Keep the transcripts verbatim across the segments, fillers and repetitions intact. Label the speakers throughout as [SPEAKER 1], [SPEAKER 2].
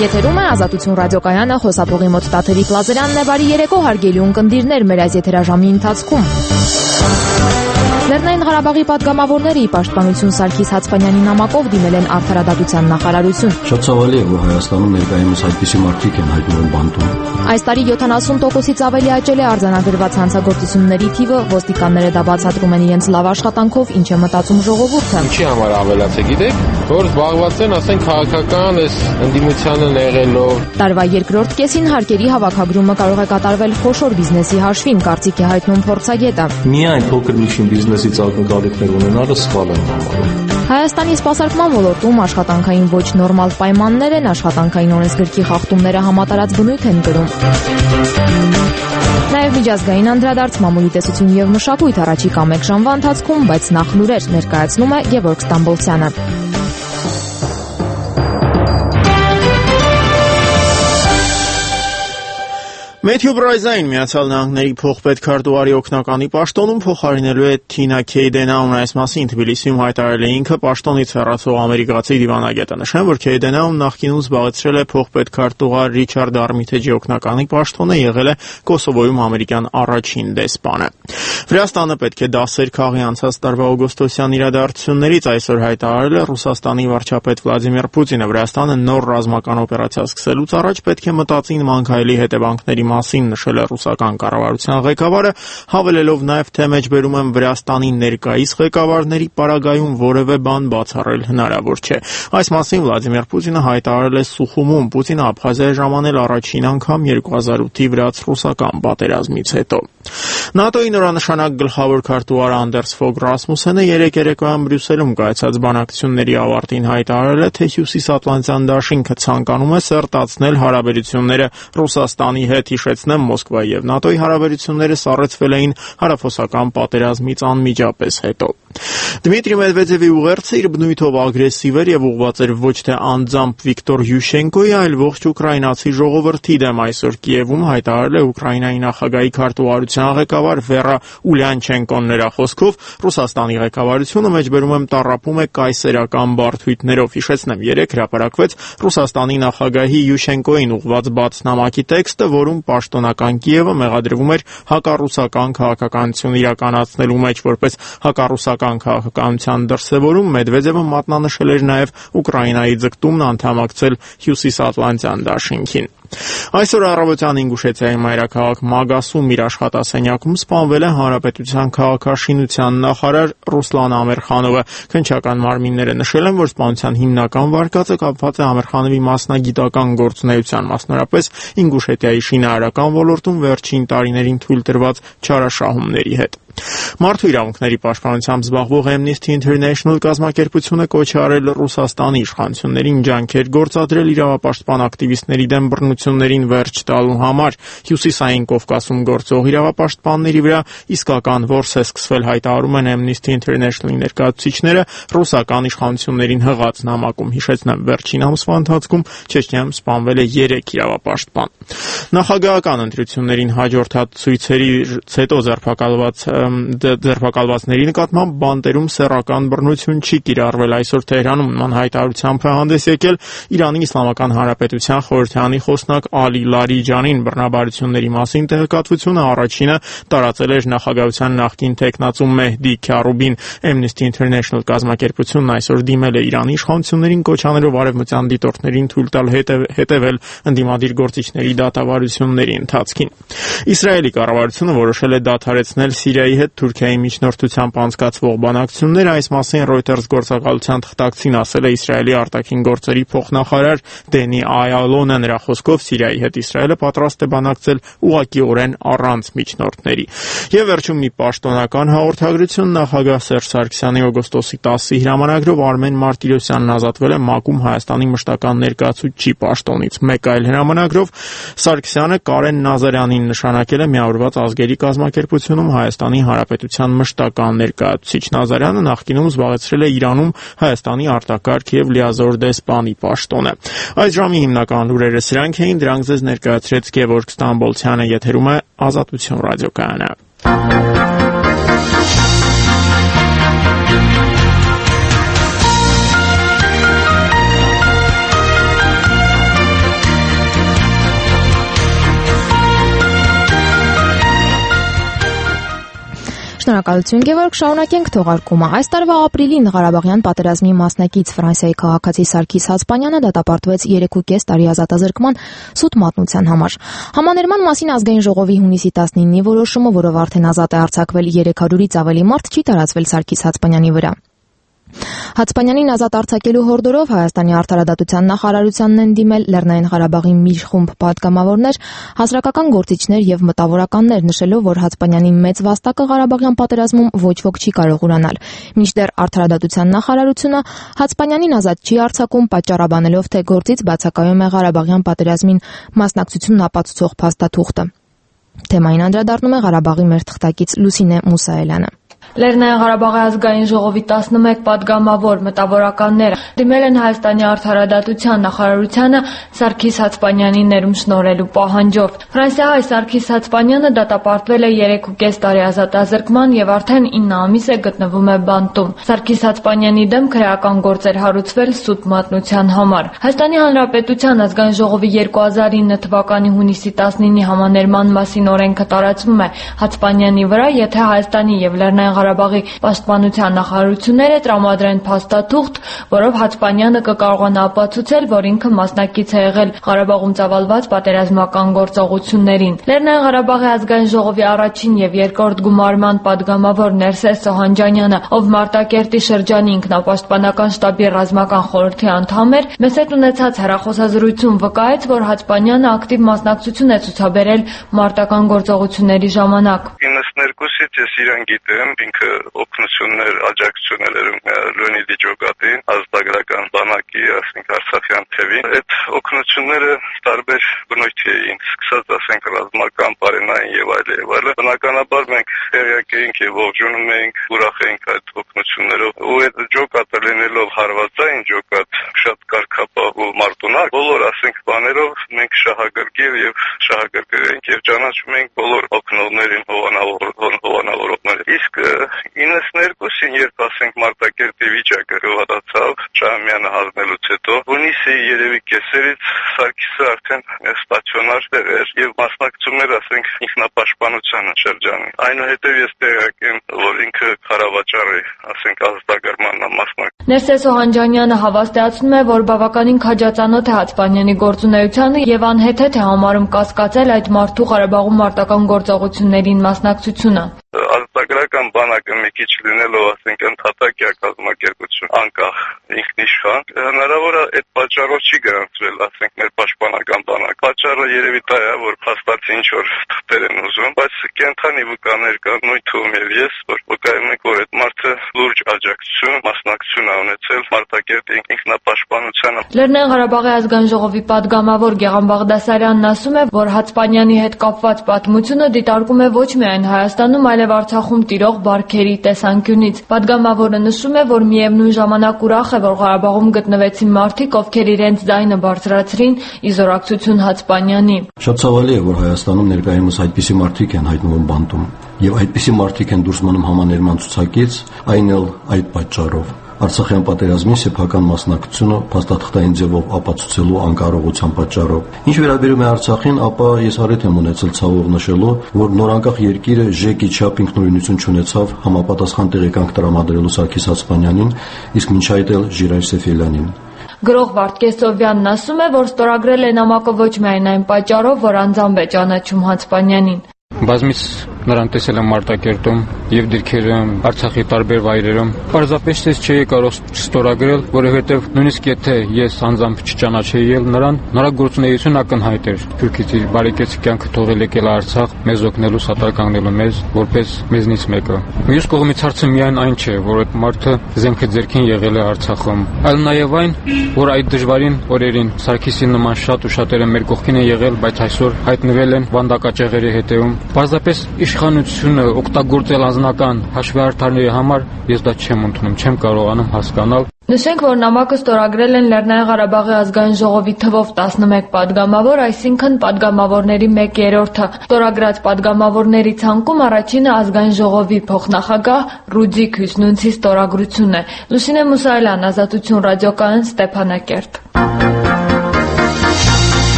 [SPEAKER 1] Եթերում է Ազատություն ռադիոկայանը, խոսափողի մոտ Տաթևիկ Լազարյանն է, բարի երեկո հարգելի ունկնդիրներ մեր այս եթերաժամի ընթացքում։ Լեռնային Ղարաբաղի պատգամավորները ի պաշտպանություն Սարգիս Հացպանյանի նամակով դիմել են Արդարադատության նախարարություն։
[SPEAKER 2] Շատ ցավալի է, որ Հայաստանում ներկայումս այդպիսի մարդիկ են հայտնվում բանտում։
[SPEAKER 1] Այս տարի յոթանասուն տոկոսից ավելի աճել է արձանագրված հանցագործությունների թիվը, ոստիկանները դա բացատրում են իրենց լավ աշխատանքով, ինչ է մտածում ժողովուրդը։
[SPEAKER 3] Ինչի համար ավելաց է, գիտեք, որ զբաղված են, ասենք, քաղաքական այս ընդդիմությանը նեղելով։
[SPEAKER 1] Տարվա երկրորդ կեսին հարկերի հավաքագրումը կարող է կատարվել խոշոր բիզնեսի հաշվին, կարծիք է հայտնում փորձագետը։
[SPEAKER 2] Միայն փոքր միջին բիզնեսից ակնկալիքներ ունենալը սխալ են համարում։
[SPEAKER 1] Հայաստանի սպասարկման ոլորտում աշխատանքային ոչ նորմալ պայմաններ են, աշխատանքային օրենսգրքի խախտումները համատարած բնույթ են կրում։ Նաև միջազգային անդրադարձ, մամուլի տեսություն եւ մշակույթ առաջիկա մեկ ժամվա ընթացքում, բայց նախ լուրեր ներկայացնում է Գևորգ Ստամբոլցյանը։
[SPEAKER 4] Մեթյու Բրայզային Միացյալ Նահանգների փոխպետքարտուղարի օգնականի պաշտոնում փոխարինելու է Թինա Քեյդենաուն, այս մասին Թբիլիսիում հայտարարել է ինքը պաշտոնից հեռացող ամերիկացի դիվանագետը։ Նշեմ, որ Քեյդենաուն նախկինում զբաղեցրել է փոխպետքարտուղար Ռիչարդ Արմիթեջի օգնականի պաշտոնը, եղել է Կոսովոյում ամերիկյան առաջին դեսպանը։ Վրաստանը պետք է դասեր քաղի անցած տարվա օգոստոսյան իրադարձություններից, այսօր հայտարարել է Ռուսաստանի վարչապետ Վլադիմիր Պուտինը։ Վրաստանը նոր ռազմական օպերացիա սկսելուց առաջ պետք է մտածի նման քայլի հետևանքների մասին, նշել է ռուսական կառավարության ղեկավարը, հավելելով նաև, թե մեջբերում են Վրաստանի ներկայիս ղեկավարների պարագայում որևէ բան բացառել հնարավոր չէ։ Այս մասին Վլադիմիր Պուտինը հայտարարել է Սուխումում։ Պուտինը Աբխազիա է ժամանել առաջին անգամ երկու հազար ութի վրաց-ռուսական պատերազմից հետո։ ՆԱՏՕ-ի նորանշանակ գլխավոր քարտուղար Անդերս Ֆոգ Ռասմուսենը երեկ երեկոյան Բրյուսելում կայացած բանակցությունների ավարտին հայտարարել է, թե Հյուսիսատլանտյան դաշինքը ցանկանում է սերտացնել հարաբերությունները Ռուսաստանի հետ։ Հիշեցնեմ, Մոսկվայի եւ ՆԱՏՕ-ի հարաբերությունները սառեցվել էին հարավոսական պատերազմից անմիջապես հետո։ Դմիտրի Մեդվեդևի ուղերձը իր բնույթով ագրեսիվ էր եւ ուղղված էր ոչ թե անձամբ Վիկտոր Յուշենկոյի, այլ ողջ ուկրաինացի ժողովրդի դեմ։ Այսօր Կիևում հայտարարել է Ուկրաինայի նախագահի քարտուղարության ղեկավար Վերա Ուլյանչենկոն։ Նրա խոսքով Ռուսաստանի ղեկավարությունը մեջբերում եմ տառապում է կայսերական բարդույթներով։ Հիշեցնեմ, երեք հրապարակվեց Ռուսաստանի նախագահի Յուշենկոյին ուղղված բաց նամակի տեքստը, որում պաշտոնական Կիևը մեղադրվում էր հակառուսական քաղաքականություն իրականացնելու մեջ, որպես հակառուսական քաղաքականության դրսևորում Մեդվեդևը մատնանշել էր նաև Ուկրաինայի ձգտումն անդամակցել Հյուսիսատլանտյան դաշինքին։ Այսօր առավոտյան Ինգուշեցիայի մայրաքաղաք Մագասում իր աշխատասենյակում սպանվել է Հանրապետության քաղաքաշինության նախարար Ռուսլան Ամերխանովը։ Քննչական մարմինները նշել են, որ սպանության հիմնական վարկածը կապված է Ամերխանովի մասնագիտական գործունեության, մասնավորապես Ինգուշետիայի շինարարական ոլորտում վերջին տարիներին թույլ տրված չարաշահումների հետ։ Մարդու իրավունքների պաշտպանությամբ զբաղվող Amnesty International կազմակերպությունը կոչ է արել Ռուսաստանի իշխանություններին ջանքեր գործադրել իրավապաշտպան ակտիվիստների դեմ բռնություններին վերջ տալու համար։ Հյուսիսային Կովկասում գործող իրավապաշտպանների վրա իսկական որս է սկսվել, հայտարարում են Amnesty International-ի ներկայացուցիչները ռուսական իշխանություններին հղած նամակում։ Հիշեցնեմ, վերջին ամսվա ընթացքում Չեչնիայում սպանվել է երեք իրավապաշտպան։ Նախագահական ընտրություններին հաջորդած ցույցերից հետո ձերբակալված ձերբակալվածների նկատմամբ բանտերում սեռական բռնություն չի կիրառվել։ Այսօր Թեհրանում նման հայտարարությամբ է հանդես եկել Իրանի Իսլամական Հանրապետության խորհրդարանի խոսնակ Ալի Լարիջանին։ Բռնաբարությունների մասին տեղեկատվությունը առաջինը տարածել էր նախագահության նախկին տեխնացու Մեհդի Քյարուբին։ Amnesty International կազմակերպությունն այսօր դիմել է Իրանի իշխանություններին կոչ անելով արևմտյան դիտորդներին թույլ տալ հետևել ընդդիմադիր գործիչների դատավարությունների ընթացքին։ Իսրայելի կառավարությունը որոշել է դադարեցնել Սիրիայի հետ Թուրքիայի միջնորդությամբ անցկացվող բանակցությունները։ Այս մասին Reuters գործակալության թղթակցին ասել է Իսրայելի արտաքին գործերի փոխնախարար Դենի Այալոնը։ Նրա խոսքով Սիրիայի հետ Իսրայելը պատրաստ է բանակցել ուղղակիորեն առանց միջնորդների։ Եվ վերջում մի պաշտոնական հաղորդագրություն նախագահ Սերժ Սարգսյանի օգոստոսի տասի հրամանագրով Արմեն Մարտիրոսյանն ազատվել է ՄԱԿ-ում Հայաստանի մշտական ներկայացուցիչի պաշտոնից։ Մեկ այլ հրամանագրով Սարգսյանը Կարեն Նազարյանին նշանակել է Միավորված ազգերի կազմակերպությունում Հայաստանի Հանրապետության մշտական ներկայացուցիչ։ Նազարյանը նախկինում զբաղեցրել է Իրանում Հայաստանի արտակարգ եւ լիազոր դեսպանի պաշտոնը։ Այս ժամի հիմնական լուրերը սրանք էին, դրանք ձեզ ներկայացրեց Գևորգ Ստամբոլցյանը, եթերում է Ազատություն ռադիոկայանը։
[SPEAKER 1] Շնորհակալություն Գևորգ, շարունակենք թողարկումը։ Այս տարվա ապրիլին Ղարաբաղյան պատերազմի մասնակից Ֆրանսիայի քաղաքացի Սարգիս Հացպանյանը դատապարտվեց երեքուկես տարի ազատազրկման սուտ մատնության համար։ Համաներման մասին ազգային ժողովի հունիսի տասնինի որոշումը, որով արդեն ազատ է արձակվել երեք հարյուրից ավելի մարդ, չի տարածվել Սարգիս Հացպանյանի վրա։ Հացպանյանին ազատ արձակելու հորդորով Հայաստանի արդարադատության նախարարությանն են դիմել Լեռնային Ղարաբաղի մի խումբ պատգամավորներ, հասարակական գործիչներ եւ մտավորականներ, նշելով, որ Հացպանյանի մեծ վաստակը Ղարաբաղյան պատերազմում ոչ ոք չի կարող ուրանալ։ Մինչդեռ արդարադատության նախարարությունը Հացպանյանին ազատ չի արձակում, պատճառաբանելով, թե գործից բացակայում է Ղարաբաղյան պատերազմին մասնակցությունն ապացուցող փաստաթուղթը։ Թեմային անդրադառնում է Ղարաբաղի մեր թղթակից Լուսինե Մուսայելյանը։
[SPEAKER 5] Լեռնային Ղարաբաղի ազգային ժողովի տասնմեկ պատգամավոր մտավորականները դիմել են Հայաստանի արդարադատության նախարարությանը Սարգիս Հացպանյանին ներում շնորհելու պահանջով։ Ֆրանսիահայ Սարգիս Հացպանյանը դատապարտվել է երեքուկես տարի ազատազրկման եւ արդեն ինը ամիս է գտնվում է բանտում։ Սարգիս Հացպանյանի դեմ քրեական գործեր հարուցվել սուտ մատնության համար։ Հայաստանի Հանրապետության ազգային ժողովի երկու հազար ինը թվականի հունիսի տասնինի համաներման մասին օրենքը տարածվում է Հացպանյանի վրա, եթե Հայաստանի եւ Լեռնային Ղարաբաղի պաշտպանության նախարարությունները տրամադրեն փաստաթուղթ, որով Հացպանյանը կկարողանա ապացուցել, որ ինքը մասնակից է եղել Ղարաբաղում ծավալված պատերազմական գործողություններին։ Լեռնային Ղարաբաղի ազգային ժողովի առաջին եւ երկրորդ գումարման падգամավոր Ներսես Սոհանջանյանը, ով Մարտակերտի շրջանի ինքնապաշտպանական շտաբի ռազմական խորհրդի անդամ էր, մեծ հետ ունեցած հեռախոսազրույցում վկայեց, որ Հացպանյանը ակտիվ մասնակցություն է ցուցաբերել մարտական գործողությունների ժամանակ։
[SPEAKER 6] իննսներկուսից ես իրեն գիտեմ, ինքը օգնություններ, աջակցություններ Լեոնիդի Ջոկատին, ազատագրական բանակի, ասենք Արցախյան թևին։ Այդ օգնությունները տարբեր բնույթի էին, սկսած ասենք ռազմական, բարենային եւ այլ եւ այլ։ Բնականաբար մենք տեղյակ էինք եւ ողջունում էինք, ուրախ էինք այդ օգնություններով։ Ու այդ Ջոկատը լինելով հարվածային Ջոկատ, շատ կարգապահ ու մարտունակ, բոլոր ասենք բաներով մենք շահագրգիռ եւ շահագրգիռ ենք եւ ճանաչում ենք բոլոր օգնողներին, հովանավորողներին։ Իսկ իննսներկուսին երբ ասենք Մարտակերտի վիճակը հովատացավ Շահումյանը հանձնելուց հետո, հունիսի երևի կեսերից Սարգիսը արդեն ստացիոնար էր եւ մասնակցում էր ասենք ինքնապաշտպանության շրջանին։ Այնուհետեւ ես տեղյակ եմ, որ ինքը քարավաճառ է, ասենք ազատագրման մասնակից։
[SPEAKER 5] Ներսես Սոհանջանյանը հավաստիացնում է, որ բավականին քաջածանոթ է Հացպանյանի գործունեությանը եւ անհեթեթ է համարում կասկածել այդ մարդու Ղարաբաղում մարտական գործողություններին մասնակցությունը։
[SPEAKER 6] Ազատագրական բանակը մի քիչ լինելով ասենք ընդհատակ է կազմակերպություն անկախ ինքնիշխան, հնարավոր է այդ պատճառով չի գրանցվել ասենք մեր պաշտպանական բանակ։ Պատճառը երևի դա է, որ փաստացի ինչ որ թղթեր են ուզում, բայց կենթանի վկաներ կան, նույն թվում եւ ես, որ վկայում ենք, որ այդ մարդը լուրջ աջակցություն, մասնակցություն է ունեցել Մարտակերտի ինքնապաշտպանությանը։
[SPEAKER 5] Լեռնային Ղարաբաղի ազգային ժողովի падգամավոր Գեղամ Բաղդասարյանն ասում է, որ Հացպանյանի հետ կապված պատմությունը դիտարկում է ոչ միայն Հայաստանում, այլև Արցախում տիրող բարքերի տեսանկյունից։ Падգամավորը նշում է, որ միևնույն ժամանակ ուրախ է, որ Ղարաբաղում գտնվեցին մարդիկ, ովքեր իրենց ձայնը բարձրացրին ի զորակցություն Հացպանյանի։
[SPEAKER 7] Շատ ցավալի է, որ Հայաստանում ներկայումս այդպիսի մարդիկ են հայտնվում բանտում, եւ այդպիսի մարդիկ են դուրս մնում համաներման ցուցակից, այն էլ այդ պատճառով։ Արցախյան պատերազմի սեփական մասնակցությունը փաստաթղթային ձևով ապացուցելու անկարողության պատճառով։ Ինչ վերաբերում է Արցախին, ապա ես հարեթ եմ ունեցել ցավով նշելու, որ նորանկախ երկիրը ժեկի չափ ինքնուրույնություն չունեցավ համապատասխան տեղեկանք տրամադրելու Սարգիս Հացպանյանին, իսկ մինչ այդ էլ Ժիրայր Սեֆիլյանին։
[SPEAKER 5] Գրող Վարդգես Սովյանն ասում է, որ ստորագրել է նամակը ոչ միայն այն պատճառով, որ անձամբ է ճանաչում Հացպանյանին։
[SPEAKER 3] Բազմից նրան տեսել եմ Մարտակերտում եւ դիրքերը Արցախի տարբեր վայրերում։ Պարզապես ես չէի կարող չստորագրել, որովհետեւ նույնիսկ եթե ես անձամբ չճանաչեի նրան, նրա գործունեությունը ակնհայտ էր։ Թուրքից իր բարեկեցի կյանքը թողել եկել Արցախ, մեզ օգնելու, սատար կանգնելու մեզ, որպես մեզնից մեկը։ Մյուս կողմից հարցը միայն այն չէ, որ այդ մարդը զենքը ձեռքին եղել է Արցախում, այլ նաեւ այն, որ այդ դժվարին օրերին Սարգիսի նման շատ ու շատերը մեր կողքին են եղել, բայց այսօր հայտնվել են վանդակաճեղերի հետևում։ Պարզապես իշխանությունը օգտագործել անձնական հաշվեհարթարների համար ես դա չեմ ընդունում, չեմ կարողանում հասկանալ։
[SPEAKER 5] Նշենք, որ նամակը ստորագրել են Լեռնային Ղարաբաղի ազգային ժողովի թվով տասնմեկ падգամավոր, այսինքն падգամավորների մեկ երրորդը։ Ստորագրած падգամավորների ցանկում առաջինը ազգային ժողովի փոխնախագահ Ռուդիկ Հյուսնունցի ստորագրությունն է։ Լուսինե Մուսայելյան, Ազատություն ռադիոկայան, Ստեփանակերտ։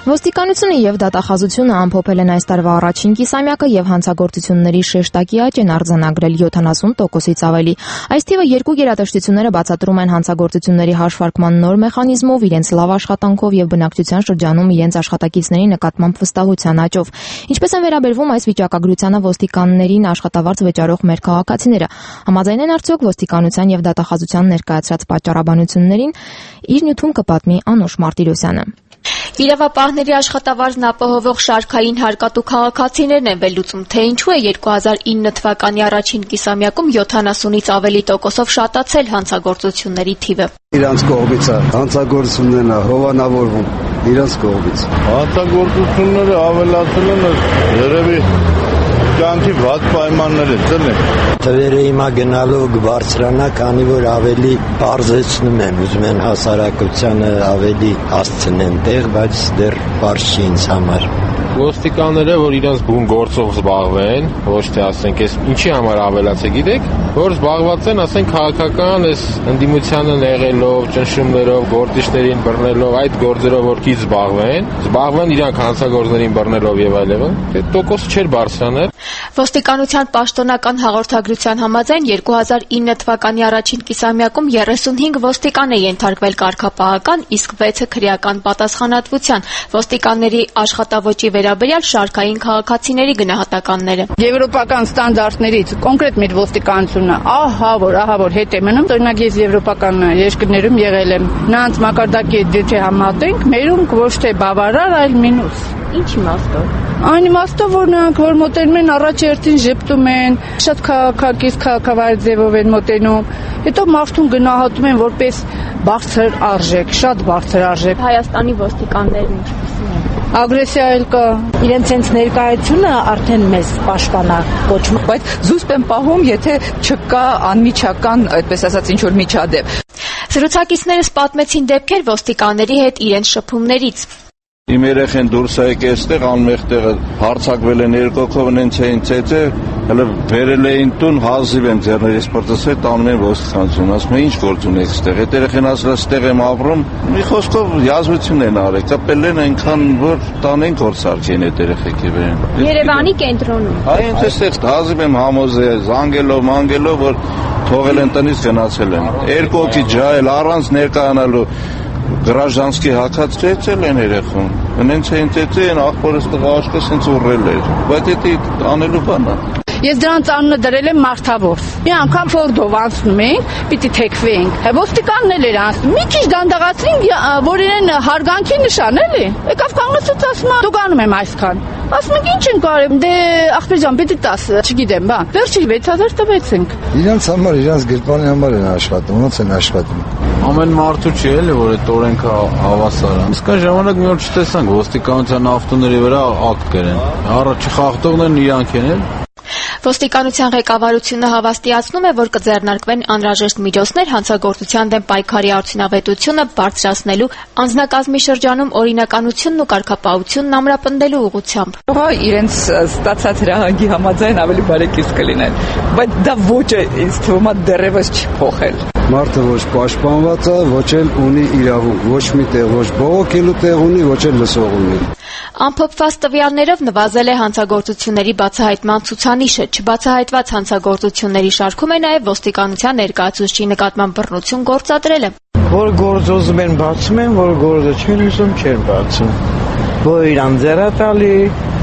[SPEAKER 1] Ոստիկանությունը եւ դատախազությունը ամփոփել են այս տարվա առաջին կիսամյակը եւ հանցագործությունների շեշտակի աճ են արձանագրել յոթանասուն տոկոսից ավելի։ Այս թիվը երկու գերատեսչությունները բացատրում են հանցագործությունների հաշվարկման նոր մեխանիզմով, իրենց լավ աշխատանքով եւ բնակչության շրջանում իրենց աշխատակիցների նկատմամբ վստահության աճով։ Ինչպես են վերաբերվում այս վիճակագրությանը ոստիկաններին աշխատավարձ վճարող մեր քաղաքացիները։ Համաձայն են արդյոք ոստիկանության եւ դատախազության ներկայացրած պատճառաբանություններին, իր նյութում կպատմի Անուշ Մարտիրոսյանը։
[SPEAKER 8] Իրավապահների աշխատավարձն ապահովող շարքային հարկատու քաղաքացիներն են վերլուծում, թե ինչու է երկու հազար ինը թվականի առաջին կիսամյակում յոթանասունից ավելի տոկոսով շատացել հանցագործությունների թիվը։
[SPEAKER 9] Իրանց կողմից է հանցագործություններն հովանավորվում, իրանց կողմից։
[SPEAKER 10] Հանցագործությունները ավելացել են երևի կյանքի վատ պայմաններից, էլի։
[SPEAKER 11] Թվերը հիմա գնալու կբարձրանա, քանի որ ավելի բարձեցնում են, ուզում են հասարակությանը ավելի հասցնեն տեղ, բայց դեռ բարձ չի ինձ համար։
[SPEAKER 12] Ոստիկանները, որ իրենց բուն գործով զբաղվեն, ոչ թե ասենք, այս ինչի համար ավելացե, գիտեք, որ զբաղված են, ասենք, քաղաքական այս ընդդիմությանը նեղելով, ճնշումներով, գործիչներին բռնելով, այդ գործերով որ քիչ զբաղվեն, զբաղվեն իրանք հանցագործներին բռնելով եւ այլն, դե տոկոսը չէր բարձրանալ։
[SPEAKER 8] Ոստիկանության պաշտոնական հաղորդագրության համաձայն երկու հազար ինը թվականի առաջին կիսամյակում երեսունհինգ ոստիկան է ենթարկվել կարգապահական, իսկ վեցը քրեական պատասխանատվության։ Ոստիկանների աշխատավճի վերաբերյալ շարքային քաղաքացիների գնահատականները։
[SPEAKER 13] Եվրոպական ստանդարտներից կոնկրետ մեր ոստիկանությունը ահա որ, ահա որ հետ է մնում, օրինակ ես եվրոպական երկրներում եղել եմ։ Նրանց մակարդակի հետ եթե համատենք, մերում ոչ թե բավարար, այլ մինուս։
[SPEAKER 8] Ինչ իմաստով։
[SPEAKER 13] Այն իմաստով, որ նրանք որ մոտենում են առաջ երթին ժպտում են, շատ քաղաքակից քաղաքավարի ձևով են մոտենում, հետո մարդուն գնահատում են որպես բարձր արժեք, շատ բարձր արժեք։
[SPEAKER 8] Հայաստանի ոստիկաններն ինչպիսին են։
[SPEAKER 13] Ագրեսիա էլ կա։
[SPEAKER 14] Իրենց հենց ներկայությունը արդեն մեզ պաշտպանա կոչում,
[SPEAKER 15] բայց զուսպ են պահում, եթե չկա անմիջական, այդպես ասած, ինչ որ միջադեպ։
[SPEAKER 8] Զրուցակիցներս պատմեցին դեպքեր ոստիկանների հետ իրենց շփումներից։
[SPEAKER 10] Իմ երեխեն դուրս է եկել այստեղ անմեղ տեղը հարցակվել են երկոքով նենց էին ծեծե, հələ բերել էին տուն, հազիվ են ձեռներից պրծել, տանում են ոստիկանություն, ասում են ինչ գործ ունեք այստեղ։ Այդ երեխեն ասել այստեղ եմ ապրում, մի խոսքով յազվություն են արել, կապել են այնքան որ տանեն գործարքեն այդ երեխեքի վերեն։
[SPEAKER 8] Երևանի կենտրոնում։
[SPEAKER 10] Այ ինձ այստեղ հազիվ եմ համոզել, զանգելով, մանգելով, որ թողել են տնից գնացել են։ Երկու օքի ջահել առանց ներկայանալու Գրաժանսկի հակած ծեծել են երեխուն, նենց էին ծեծել, աղբորս տղա աշկը սենց ուռել էր, բայց էդի անելու բան է։
[SPEAKER 13] Ես դրանց անունը դրել եմ մարդավոր։ Մի անգամ ֆորդով անցնում ենք, պիտի թեքվենք։ Ոստիկանն էլ էր անցնում։ Մի քիչ դանդաղացրին, որ իրեն հարգանքի նշան էլի։ Եկավ կանգնեցուց ասում, դու գանում եմ այսքան։ Ասում ենք ինչ ենք արել, դե աղբեր ջան, պիտի տաս, չգիտեմ, բա։ Վերջի վեց հազար տվեցինք։
[SPEAKER 9] Իրանց համար, իրանց գրպանի համար են աշխատում, ոնց են աշխատում։
[SPEAKER 16] Ամեն մարդու չի էլի, որ այդ օրենքը հավասար է։ Իսկ այն ժամանակ մի օր չտեսանք ոստիկանության ավտոների վրա ակտ կերեն։ Առաջի խախտողներն իրանք են էլ։
[SPEAKER 8] Ոստիկանության ղեկավարությունը հավաստիացնում է, որ կձեռնարկվեն անհրաժեշտ միջոցներ հանցագործության դեմ պայքարի արդյունավետությունը բարձրացնելու, անձնակազմի շրջանում օրինականությունն ու կարգապահությունն ամրապնդելու ուղղությամբ։
[SPEAKER 15] Հա իրենց ստացած հրահանգի համաձայն ավելի բարեկից կլինեն, բայց դա ոչը ինձ թվում է դեռևս չի փոխել։
[SPEAKER 9] Մարդը ոչ պաշտպանված է, ոչ էլ ունի իրավունք, ոչ մի տեղ, ոչ բողոքելու տեղ ունի, ոչ էլ լսող ունի։
[SPEAKER 8] Ամփոփված տվյալներով նվազել է հանցագործությունների բացահայտման ցուցանիշը, չբացահայտված հանցագործությունների շարքում է նաև ոստիկանության ներկայացուցչի նկատմամբ բռնություն գործադրելը։
[SPEAKER 17] Որ գործ ուզում են բացում են, որ գործը չեն ուզում չեն բացում։ Որ իրան ձեռը տալի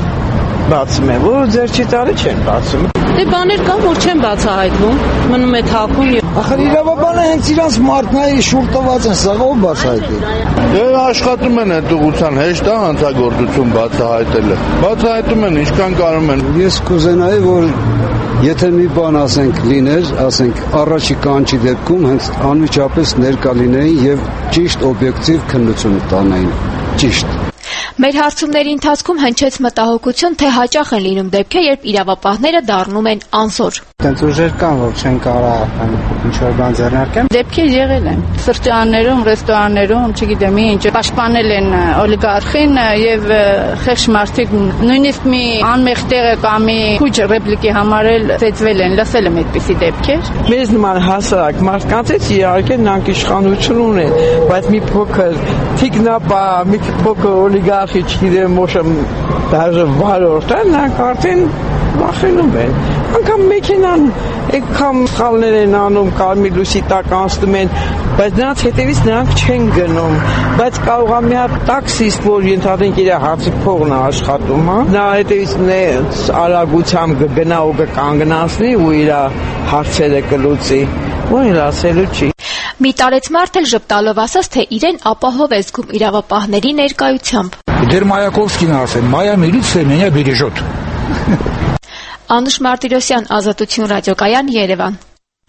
[SPEAKER 17] բացում են, որ ձեռ չի տալի չեն բացում։
[SPEAKER 14] Դե բաներ կան, որ չեն բացահայտվում, մնում է թաքուն։
[SPEAKER 9] Ախր իրավաբանը հենց իրանց մարդնայի շուռ տված են, սա ով բացահայտի։
[SPEAKER 10] Դե աշխատում են այդ ուղղության, հեշտ է հանցագործություն բացահայտելը։ Բացահայտում են, ինչքան կարող են։
[SPEAKER 9] Ես կուզենայի, որ եթե մի բան ասենք լիներ, ասենք առաջի կանչի դեպքում հենց անմիջապես ներկա լինեին եւ ճիշտ օբյեկտիվ քննություն տանեին։ Ճիշտ։
[SPEAKER 8] Մեր հարցումների ընթացքում հնչեց մտահոգություն, թե հաճախ են լինում դեպքեր, երբ իրավապահները դառնում են անզոր։
[SPEAKER 17] Տենց ուժեր կան, որ չեն կարող ինչ-որ բան ձեռնարկեն։
[SPEAKER 13] Դեպքեր եղել են սրճարաններում, ռեստորաններում, չգիտեմ ինչ, պաշտպանել են օլիգարխին եւ խեղճ մարդիկ նույնիսկ մի անմեղ տեղը կամ մի քուջ ռեպլիկի համար էլ ծեծվել են, լսել եմ այդպիսի դեպքեր։
[SPEAKER 17] Մեզ նման հասարակ մարդկանցից իհարկե նրանք իշխանություն ունեն, բայց մի փոքր թիկնապա, մի փոքր օլիգարխ արխի չգիտեմ ոչ դաժե վարորդ է, նրանք արդեն վախենում են։ Անկամ մեքենան եկամ խալներ են անում, կարմիր լույսի տակ անցնում են, բայց նրանց հետևից նրանք չեն գնում, բայց կարող է մի հատ տաքսիստ, որ ենթադրենք իր հացի փողն է աշխատում, հա, նա հետևից արագությամբ կգնա ու կկանգնացնի ու իր հարցերը կլուծի, որ իր ասելու չի։
[SPEAKER 8] Մի տարեց մարդ էլ ժպտալով ասաց, թե իրեն ապահով է զգում իրավապահների ներկայությամբ։
[SPEAKER 18] Դեր Մայակովսկին ասել, Մայա միլիցիա меня бережет։
[SPEAKER 8] Անուշ Մարտիրոսյան, Ազատություն ռադիոկայան, Երևան։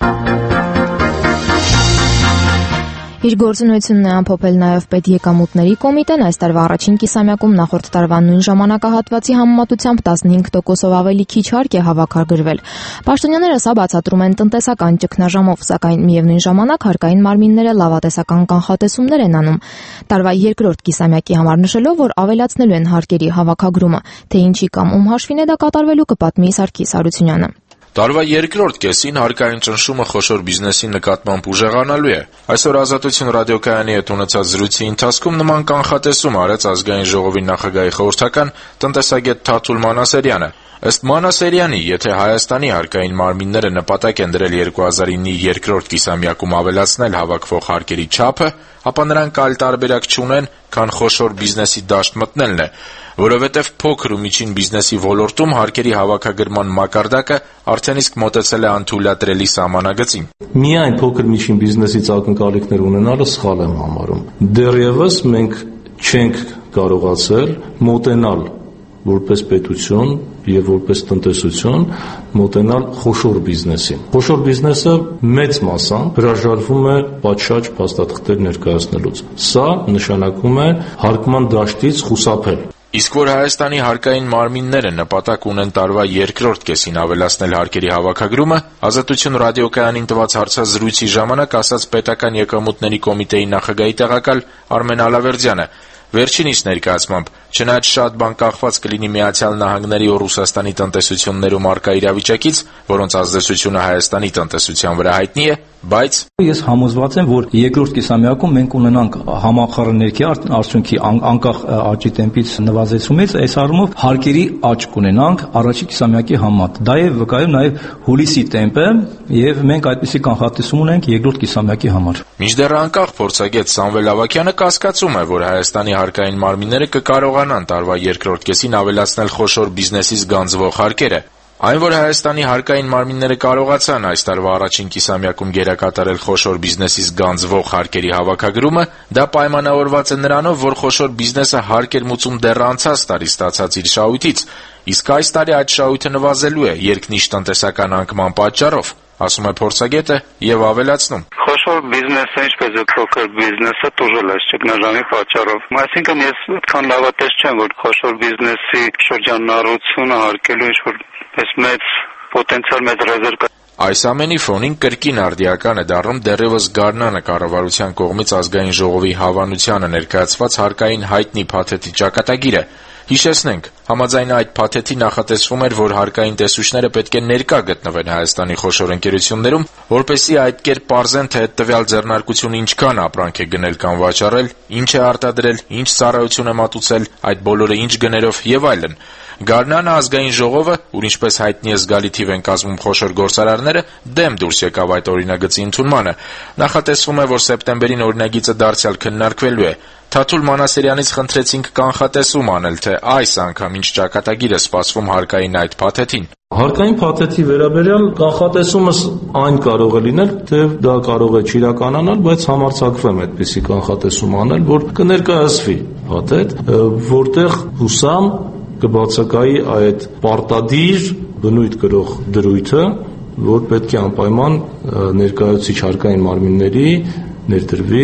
[SPEAKER 1] Իր գործունեությունն է ամփոփել նաև Պետեկամուտների կոմիտեն, այս տարվա առաջին կիսամյակում նախորդ տարվա նույն ժամանակահատվածի համեմատությամբ տասնհինգ տոկոսով ավելի քիչ հարկ է հավաքագրվել։ Պաշտոնյաները սա բացատրում են տնտեսական ճգնաժամով, սակայն միևնույն ժամանակ հարկային մարմինները լավատեսական կանխատեսումներ են անում։ Տարվա երկրորդ կիսամյակի համար նշելով, որ ավելացնելու են հարկերի հավաքագրումը, թե ինչի կամ ում հաշվին է դա կատարվելու, կպատմի Սարգիս Հարությունյանը։
[SPEAKER 19] Տարվա երկրորդ կեսին հարկային ճնշումը խոշոր բիզնեսի նկատմամբ ուժեղանալու է։ Այսօր Ազատություն ռադիոկայանի հետ ունեցած զրույցի ընթացքում նման կանխատեսում արեց Ազգային ժողովի նախագահի խորհրդական տնտեսագետ Թաթուլ Մանասերյանը։ Ըստ Մանասերյանի, եթե Հայաստանի հարկային մարմինները նպատակ են դրել երկու հազար իննի երկրորդ կիսամյակում ավելացնել հավաքվող հարկերի չափը, ապա նրանք այլ տարբերակ չունեն, քան խոշոր բիզնեսի դաշտ մտնելն է, որովհետև փոքր ու միջին բիզնեսի ոլորտում հարկերի հավաքագրման մակարդակը արդեն իսկ մոտեցել է անթույլատրելի սահմանագծին։
[SPEAKER 2] Միայն փոքր միջին բիզնեսից ակնկալիքներ ունենալը սխալ եմ համարում։ Դեռևս մենք չենք կարողացել մոտենալ որպես պետություն եւ որպես տնտեսություն մոտենալ խոշոր բիզնեսին։ Խոշոր բիզնեսը մեծ մասամբ հրաժարվում է պատշաճ փաստաթղթեր ներկայացնելուց։ Սա նշանակում է հարկման դաշտից խուսափել։
[SPEAKER 19] Իսկ որ Հայաստանի հարկային մարմինները նպատակ ունեն տարվա երկրորդ կեսին ավելացնել հարկերի հավաքագրումը, Ազատություն ռադիոկայանին տված հարցազրույցի ժամանակ ասաց Պետական եկամուտների կոմիտեի նախագահի տեղակալ Արմեն Ալավերդյանը։ Վերջինիս ներկայացմամբ, չնայած շատ բան կախված կլինի Միացյալ Նահանգների ու Ռուսաստանի տնտեսություններում առկա իրավիճակից, որոնց ազդեցությունը Հայաստանի տնտեսության վրա հայտնի է, բայց
[SPEAKER 20] ես համոզված եմ, որ երկրորդ կիսամյակում մենք ունենանք համախառն ներքի արդյունքի անկախ աճի տեմպից նվազեցումից, այս առումով հարկերի աճ կունենանք առաջին կիսամյակի համեմատ։ Դա է վկայում նաև հուլիսի տեմպը, եւ մենք այդպիսի կանխատեսում ունենք երկրորդ կիսամյակի համար։
[SPEAKER 19] Մինչդեռ անկախ փորձագետ Սամվել Ավագյանը կասկածում է, որ Հայաստանի հարկային մարմինները կկարողանան տարվա երկրորդ կեսին ավելացնել խոշոր բիզնեսից գանձվող հարկերը։ Այն, որ Հայաստանի հարկային մարմինները կարողացան այս տարվա առաջին կիսամյակում գերակատարել խոշոր բիզնեսից գանձվող հարկերի հավաքագրումը, դա պայմանավորված է նրանով, որ խոշոր բիզնեսը հարկ էր մուծում դեռ անցած տարի ստացած իր շահույթից, իսկ այս տարի այդ շահույթը նվազելու է երկնիշ տնտեսական անկման պատճառով, ասում է փորձագետը եւ ավելացնում.
[SPEAKER 6] Խոշոր բիզնեսը, ինչպես է փոքր բիզնեսը, տուժել է ճգնաժամի պատճառով։ Այսինքն ես այդքան լավատես չեմ, որ խոշոր բիզնեսի շրջանառությունը հարկելու ինչ-որ այս մեծ պոտենցիալ մեծ ռեզերվ կա։
[SPEAKER 19] Այս ամենի ֆոնին կրկին արդիական է դառնում դեռևս Գարնանը կառավարության կողմից Ազգային ժողովի հավանությանը ներկայացված հարկային հայտնի փաթեթի ճակատագիրը։ Հիշեցնենք, համաձայն այդ փաթեթի նախատեսվում էր, որ հարկային տեսուչները պետք է ներկա գտնվեն Հայաստանի խոշոր ընկերություններում, որպեսզի այդ կերպ պարզեն, թե տվյալ ձեռնարկությունը ինչքան ապրանք է գնել կամ վաճառել, ինչ է արտադրել, ինչ ծառայություն է մատուցել, այդ բոլորը ինչ գներով եւ այլն։ Գարնանը Ազգային ժողովը, ուր ինչպես հայտնի է զգալի թիվ են կազմում խոշոր գործարարները, դեմ դուրս եկավ այդ օրինագծի ընդունմանը։ Նախատեսվում է, որ սեպտեմբերին օրինագիծը դարձյալ քննարկվելու է։ Թաթուլ Մանասերյանից խնդրեցինք կանխատեսում անել, թե այս անգամ ինչ ճակատագիր է սպասվում հարկային այդ փաթեթին։
[SPEAKER 2] Հարկային փաթեթի վերաբերյալ կանխատեսումս այն կարող է լինել, թե դա կարող է չիրականանալ, բայց համարձակվեմ այդպիսի կանխատեսում անել, որ կներկայացվի փաթեթ, որտեղ հուսամ կբացակայի այդ պարտադիր բնույթ կրող դրույթը, որ պետք է անպայման ներկայացուցիչ հարկային մարմինների ներդրվի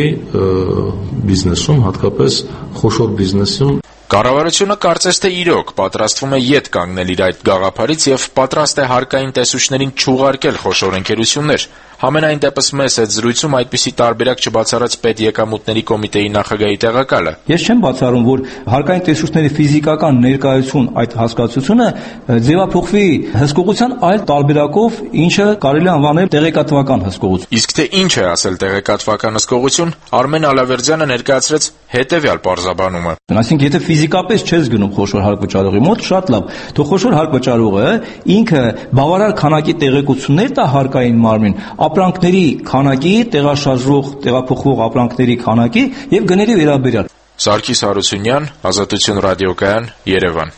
[SPEAKER 2] բիզնեսում, հատկապես խոշոր բիզնեսում։
[SPEAKER 19] Կառավարությունը կարծես թե իրոք պատրաստվում է ետ կանգնել իր այդ գաղափարից եւ պատրաստ է հարկային տեսուչներին չուղարկել խոշոր ընկերություններ։ Համենայն դեպս մեզ այդ զրույցում այդպիսի տարբերակ չբացառած պետեկամուտների կոմիտեի նախագահի տեղակալը.
[SPEAKER 20] Ես չեմ բացառում, որ հարկային տեսուչների ֆիզիկական ներկայություն այդ հասկացությունը ձևափոխվի հսկողության այլ տարբերակով, ինչը կարելի է անվանել տեղեկատվական հսկողություն։
[SPEAKER 19] Իսկ թե ինչ է ասել տեղեկատվական հսկողություն, Արմեն Ալավերդյանը ներկայացրեց հետևյալ պարզաբանումը.
[SPEAKER 20] Այսինքն, եթե ֆիզիկապես չես գնում խոշոր հարկ վճարողի մոտ, շատ լավ, թող խոշոր հարկ վճարողը ինքը բավարար քանակի տեղեկություններ տա հարկային մարմին, ապրանքների քանակի, տեղաշարժվող, տեղափոխվող ապրանքների քանակի եւ գների վերաբերյալ։
[SPEAKER 19] Սարգիս Հարությունյան, Ազատություն ռադիոկայան, Երևան։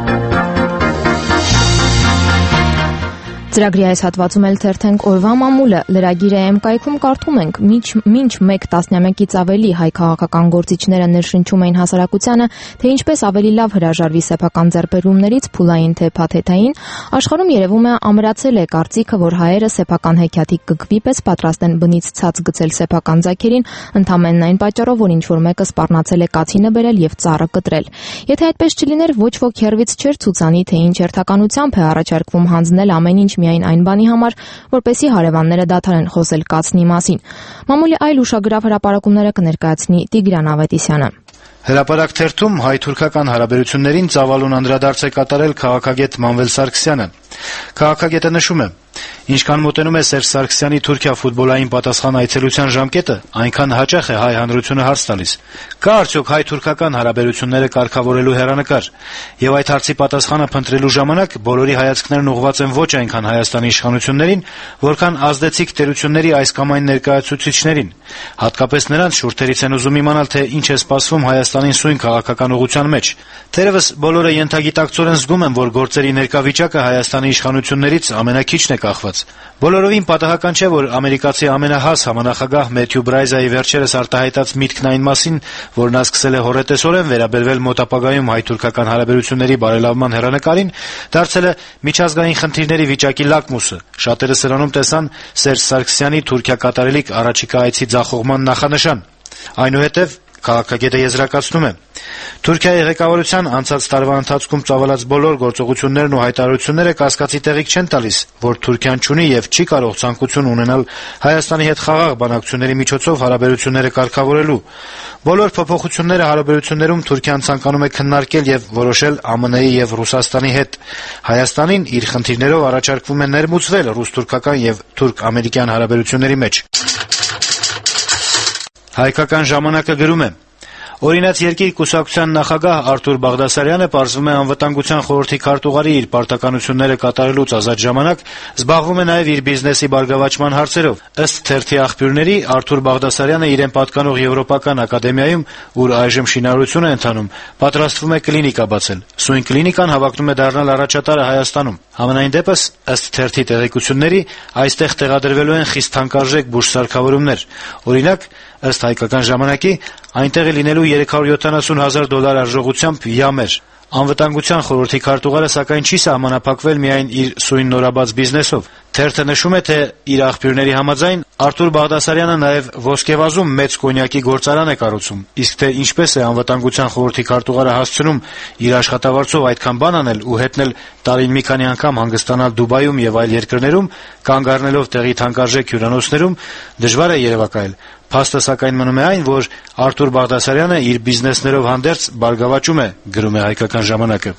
[SPEAKER 1] Ծրագրի այս հատվածում էլ թերթենք օրվա մամուլը։ Լրագիրը Էմ կայքում կարդում ենք. մինչ մեկ տասնամյակից ավելի հայ քաղաքական գործիչները ներշնչում էին հասարակությանը, թե ինչպես ավելի լավ հրաժարվի սեփական ձեռբերումներից, փուլային թե փաթեթային, աշխարհում երևում է ամրացել է կարծիքը, որ հայերը սեփական հեքիաթի կգվի պես պատրաստ են բնից ցած գցել սեփական ձագերին, ընդամենն այն պատճառով, որ ինչ-որ մեկը սպառնացել է կացինը բերել եւ ծառը կտրել։ Եթե այդպես չլիներ, ոչ ոք հերվից չէր ցուցանի, թե ինչ հերթականությամբ է առաջարկվում հանձնել ամեն ինչ միայն այն բանի համար, որպեսզի հարևանները դադարեն խոսել կացնի մասին։ Մամուլի այլ ուշագրավ հրապարակումները կներկայացնի Տիգրան Ավետիսյանը։
[SPEAKER 21] Հրապարակ թերթում հայ-թուրքական հարաբերություններին ծավալուն անդրադարձ է կատարել քաղաքագետ Մանվել Սարգսյանը։ Քաղաքագետը նշում է. Ինչքան մոտենում է Սերժ Սարգսյանի Թուրքիա ֆուտբոլային պատասխան այցելության ժամկետը, այնքան հաճախ է հայ հանրությունը հարց տալիս. կա արդյոք հայ-թուրքական հարաբերությունները կարգավորելու հեռանկար։ Եվ այդ հարցի պատասխանը փնտրելու ժամանակ բոլորի հայացքներն ուղղված են ոչ այնքան Հայաստանի իշխանություններին, որքան ազդեցիկ տերությունների այս կամ այն ներկայացուցիչներին։ Հատկապես նրանց շուրթերից են ուզում իմանալ, թե ինչ է սպասվում Հայաստանին սույն քաղաքական ուղղության մեջ։ Թերևս բոլորը ենթագիտակցորեն զգում են, որ գործերի ներկա վիճակը Հայաստանի իշխանություններից ամենակիչն է կախված։ Բոլորովին պատահական չէ, որ ամերիկացի ամենահաս համանախագահ Մեթյու Բրայզայի վերջերս արտահայտած միտքն այն մասին, որ նա սկսել է հոռետեսորեն վերաբերվել մոտ ապագայում հայ-թուրքական հարաբերությունների բարելավման հեռանկարին, դարձել է միջազգային խնդիրների վիճակի լակմուսը։ Շատերը սրանում տեսան Սերժ Սարգսյանի Թուրքիա կատարելիք առաջիկա այցի ձախողման նախանշան։ Այնուհետև քաղաքագետը եզրակացնում է. Թուրքիայի ղեկավարության անցած տարվա ընթացքում ծավալած բոլոր գործողություններն ու հայտարարությունները կասկածի տեղիք չեն տալիս, որ Թուրքիան չունի եւ չի կարող ցանկություն ունենալ Հայաստանի հետ խաղաղ բանակցությունների միջոցով հարաբերությունները կարգավորելու։ Բոլոր փոփոխությունները հարաբերություններում Թուրքիան ցանկանում է քննարկել եւ որոշել ԱՄՆ-ի եւ Ռուսաստանի հետ։ Հայաստանին իր խնդիրներով առաջարկվում է ներմուծվել ռուս-թուրքական եւ թուրք-ամերիկյան հարաբերությունների մեջ։ Հայկական ժամանակը գրում է. Օրինաց երկիր կուսակցության նախագահ Արթուր Բաղդասարյանը պարզվում է անվտանգության խորհրդի քարտուղարի իր պարտականությունները կատարելուց ազատ ժամանակ զբաղվում է նաև իր բիզնեսի բարգավաճման հարցերով։ Ըստ թերթի աղբյուրների, Արթուր Բաղդասարյանը իրեն պատկանող Եվրոպական ակադեմիայում, ուր այժմ շինարարություն է ընթանում, պատրաստվում է կլինիկա բացել։ Սույն կլինիկան հավակնում է դառնալ առաջատարը Հայաստանում։ Համենայն դեպս, ըստ թերթի տեղեկությունների, այստեղ տեղադրվելու են խիստ թանկարժեք բուժսարքավորումներ։ Օրինակ, ըստ հայկական ժամանակի, այնտեղ է լինելու երեք հարյուր յոթանասուն հազար դոլար արժողությամբ յամեր։ Անվտանգության խորհրդի քարտուղարը սակայն չի սահմանափակվել միայն իր սույն նորաբաց բիզնեսով։ Թերթը նշում է, թե իր աղբյուրների համաձայն Արթուր Բաղդասարյանը նաև ոսկեվազում մեծ կոնյակի գործարան է կառուցում, իսկ թե ինչպես է անվտանգության խորհրդի քարտուղարը հասցնում իր աշխատավարձով այդքան բան անել ու հետնել տարին մի քանի անգամ հանգստանալ Դուբայում եւ այլ երկրներում, կանգ առնելով տեղի թանկարժեք հյուրանոցներում, դժվար է երևակայել։ Փաստը սակայն մնում է այն, որ Արթուր Բաղդասարյանը իր բիզնեսներով հանդերձ բարգավաճում է, գրում է Հայկական ժամանակը։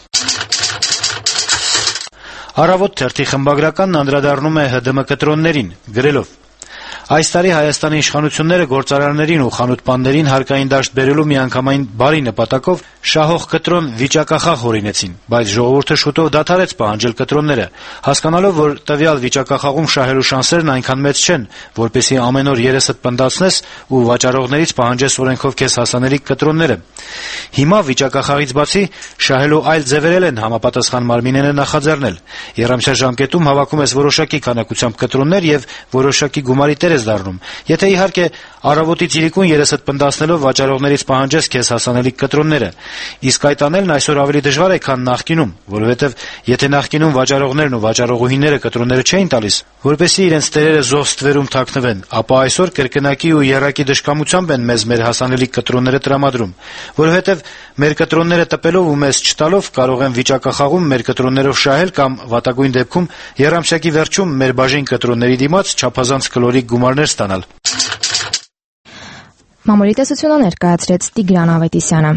[SPEAKER 21] Առավոտ թերթի խմբագրականն անդրադառնում է Հ Դը Մ կտրոններին, գրելով. Այս տարի Հայաստանի իշխանությունները գործարարներին ու խանութ-պաններին հարկային դաշտ բերելու միանգամայն բարի նպատակով շահող կտրոն վիճակախախ հորինեցին, բայց ժողովուրդը շուտով դադարեց պահանջել կտրոնները, հասկանալով, որ տվյալ վիճակախաղում շահելու շանսերն այնքան մեծ չեն, որպեսզի ամեն օր երեսդ պնդացնես ու վաճառողներից պահանջես օրենքով քեզ հասանելիք կտրոնները։ Հիմա վիճակախաղից բացի շահելու այլ ձևեր են համապատասխան մարմինները նախաձեռնել։ Եռամսյա ժամկետում հավաքում ես որոշակի քանակությամբ կտրոններ եւ որոշակի գումարի տեր ես դառնում։ Եթե իհարկե առավոտից իրիկուն երեսդ պնդացնելով վաճառողներից պահանջես քեզ հասանելիք կտրոնները, իսկ այդ անելն այսօր ավելի դժվար է, քան նախկինում, որովհետև եթե նախկինում վաճառողներն ու վաճառողուհիները կտրոնները չէին տալիս, որպեսզի իրենց տերերը զով ստվերում թաքնվեն, ապա այսօր կրկնակի ու եռակի դժկամությամբ են մեզ մեր հասանելիք կտրոնները տրամադրում, որովհետև մեր կտրոնները տպելով ու մեզ չտալով կարող են վիճակախաղում մեր կտրոններով շահել կամ վատագույն դեպքում եռամշյակի վերջում մեր բաժին կտրոնների դիմաց չափազանց կլորիկ գումարներ ստանալ։
[SPEAKER 1] Մամուլի տեսությունը ներկայացրեց Տիգրան Ավետիսյանը։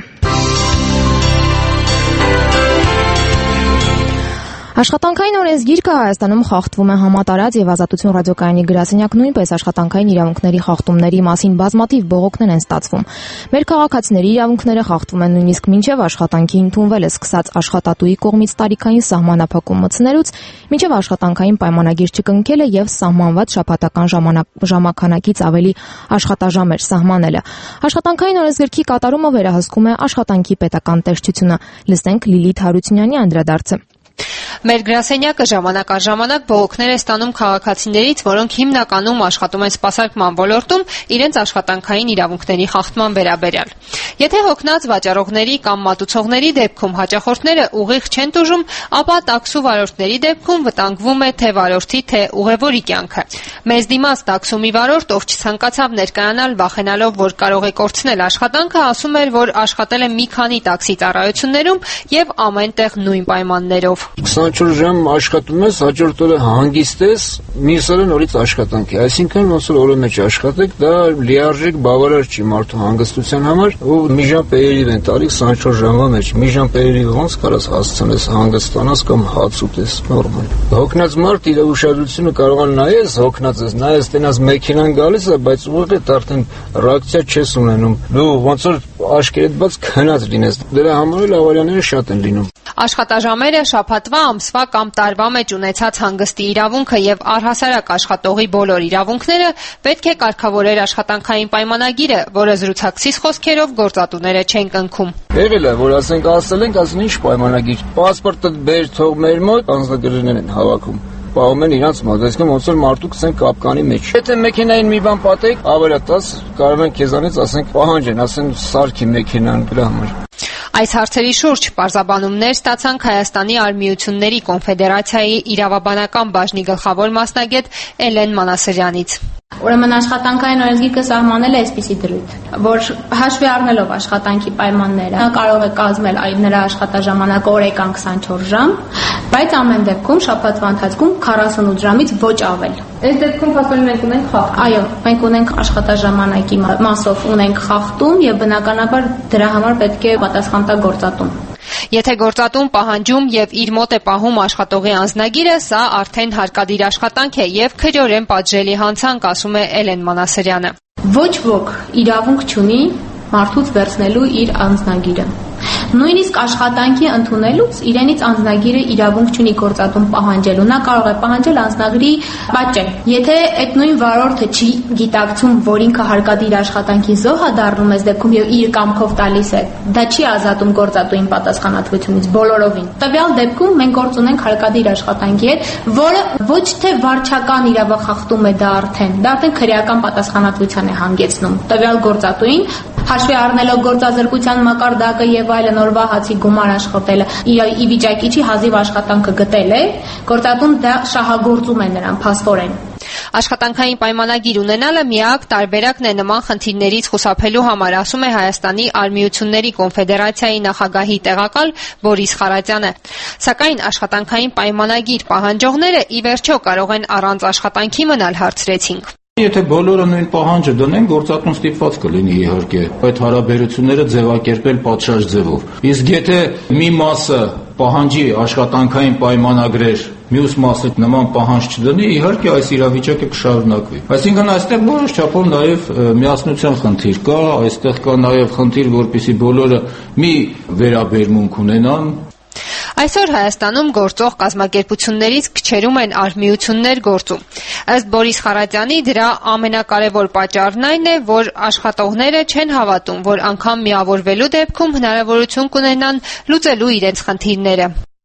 [SPEAKER 1] Աշխատանքային օրենսգիրքը Հայաստանում խախտվում է համատարած եւ Ազատություն ռադիոկայանի գրասենյակ նույնպես աշխատանքային իրավունքների խախտումների մասին բազմաթիվ բողոքներ են ստացվում։ Մեր քաղաքացիների իրավունքները խախտվում են նույնիսկ մինչեւ աշխատանքի ընդունվելը, սկսած աշխատատուի կողմից տարիքային սահմանափակում մտցնելուց, մինչեւ աշխատանքային պայմանագիր չկնքելը եւ սահմանված շաբաթական ժամանականակից ավելի աշխատաժամեր սահմանելը։ Աշխատանքային օրենսգրքի կատարումը վերահսկում է աշխատանքի պետական տեսչությունը։ Լսենք Լիլիթ Հարությունյանի անդրադարձը։
[SPEAKER 4] Մեր գրասենյակը ժամանակ առ ժամանակ բողոքներ է ստանում քաղաքացիներից, որոնք հիմնականում աշխատում են սպասարկման ոլորտում իրենց աշխատանքային իրավունքների խախտման վերաբերյալ։ Եթե հոգնած վաճառողների կամ մատուցողների դեպքում հաճախորդները ուղիղ չեն տուժում, ապա տաքսու վարորդների դեպքում վտանգվում է թե վարորդի, թե ուղևորի կյանքը։ Մեզ դիմաց տաքսումի վարորդ, ով չցանկացավ ներկայանալ վախենալով, որ կարող է կորցնել աշխատանքը, ասում էր, որ աշխատել է մի քանի տաքսի ծառայություններում եւ ամեն տեղ նույն պայմաններով։
[SPEAKER 22] քսանչորս ժամ աշխատում ես, հաջորդ օրը հանգիստ ես, մյուս օրը նորից աշխատանք է։ Այսինքն ոնց որ օրը մեջ աշխատեք, դա լիարժեք բավարար չի մարդու հանգստության համար, ու մի ժամ պերերիվ են տալի քսանչորս ժամվա մեջ։ Մի ժամ պերերիվ ոնց կարաս հասցնես հանգստանաս կամ հաց ուտես, նորմալ։ Հոգնած մարդ իր ուշադրությունը կարող է նայես, հոգնած ես, նայես տենաս մեքենան գալիս է, բայց ուղղակի արդեն ռեակցիա չես ունենում։ Դու ոնց որ աշկերտ բաց քնած լինես։ Դրա համար էլ ավարիաները շատ են լինում։
[SPEAKER 4] Աշխատաժամերը շաբաթվա, ամսվա կամ տարվա մեջ ունեցած հանգստի իրավունքը եւ առհասարակ աշխատողի բոլոր իրավունքները պետք է կարգավորեր աշխատանքային պայմանագիրը, որը զրուցակցիս խոսքերով գործատուները չեն կնքում։
[SPEAKER 22] Եղել է, որ ասենք ասել ենք, ասեն ինչ պայմանագիր։ Պասպորտը բեր թող մեր մոտ, անձնագրերն են հավաքում։ Պահում են իրանց մոտ, այսինքն ոնց որ մարդու կսեն կապկանի մեջ։ Եթե մեքենային մի բան պատեք, ավելատաս կարող են քեզանից ասենք պահանջեն, ասեն սարքի մեքենան դրա համար։
[SPEAKER 4] Այս հարցերի շուրջ պարզաբանումներ ստացանք Հայաստանի Արմիությունների կոնֆեդերացիայի իրավաբանական բաժնի գլխավոր մասնագետ Էլեն Մանասարյանից։
[SPEAKER 23] Ուրեմն աշխատանքային օրենսգիրքը սահմանել է այսպիսի դրույթ, որ հաշվի առնելով աշխատանքի պայմանները կարող է կազմել նրա աշխատաժամանակը օրական քսանչորս ժամ, բայց ամեն դեպքում շաբաթվա ընթացքում քառասունութ ժամից ոչ ավել։
[SPEAKER 4] Այս դեպքում փաստորեն մենք ունենք խախտում։
[SPEAKER 23] Այո, մենք ունենք աշխատաժամանակի մասով ունենք խախտում եւ բնականաբար դրա համար պետք է պատասխան տա գործատուն։
[SPEAKER 4] Եթե գործատուն պահանջում եւ իր մոտ է պահում աշխատողի անձնագիրը, սա արդեն հարկադիր աշխատանք է եւ քրեորեն պատժելի հանցանք, ասում է Էլեն Մանասարյանը։
[SPEAKER 23] Ոչ ոք իրավունք չունի մարդուց վերցնելու իր անձնագիրը։ Նույնիսկ աշխատանքի ընդունելուց իրենից անձնագիրը իրավունք չունի գործատուն պահանջելու։ Նա կարող է պահանջել անձնագրի պատճեն։ Եթե այդ նույն վարորդը չի գիտակցում, որ ինքը հարկադիր աշխատանքի զոհ է դառնում այս դեպքում եւ իր կամքով տալիս է, դա չի ազատում գործատուին պատասխանատվությունից բոլորովին։ Տվյալ դեպքում մենք գործ ունենք հարկադիր աշխատանքի հետ, որը ոչ թե վարչական իրավախախտում է դա արդեն, դա արդեն քրեական պատասխանատվության է հանգեցնում։ Տվյալ գործատուին հաշվի առնելով գործազրկության մակարդակը եւ այլն օրվա հացի գումար աշխատելը, իր ի վիճակի չի հազիվ աշխատանքը գտել է, գործատուն դա շահագործում է նրան փաստորեն։
[SPEAKER 4] Աշխատանքային պայմանագիր ունենալը միակ տարբերակն է նման խնդիրներից խուսափելու համար, ասում է Հայաստանի Արմիությունների կոնֆեդերացիայի նախագահի տեղակալ Բորիս Խարատյանը։ Սակայն աշխատանքային պայմանագիր պահանջողները ի վերջո կարող են առանց աշխատանքի մնալ, հարցրեցինք։
[SPEAKER 16] Եթե բոլորը նույն պահանջը դնեն, գործատուն ստիպված կլինի իհարկե այդ հարաբերությունները ձևակերպել պատշաճ ձևով։ Իսկ եթե մի մասը պահանջի աշխատանքային պայմանագրեր, մյուս մասը նման պահանջ չդնի, իհարկե այս իրավիճակը կշարունակվի։ Այսինքն այստեղ որոշ չափով նաև միասնության խնդիր կա, այստեղ կա նաև խնդիր, որպեսզի բոլորը մի վերաբերմունք ունենան։
[SPEAKER 4] Այսօր Հայաստանում գործող կազմակերպություններից քչերում են արմիություններ գործում։ Ըստ Բորիս Խարատյանի դրա ամենակարևոր պատճառն այն է, որ աշխատողները չեն հավատում, որ անգամ միավորվելու դեպքում հնարավորություն կունենան լուծելու իրենց խնդիրները։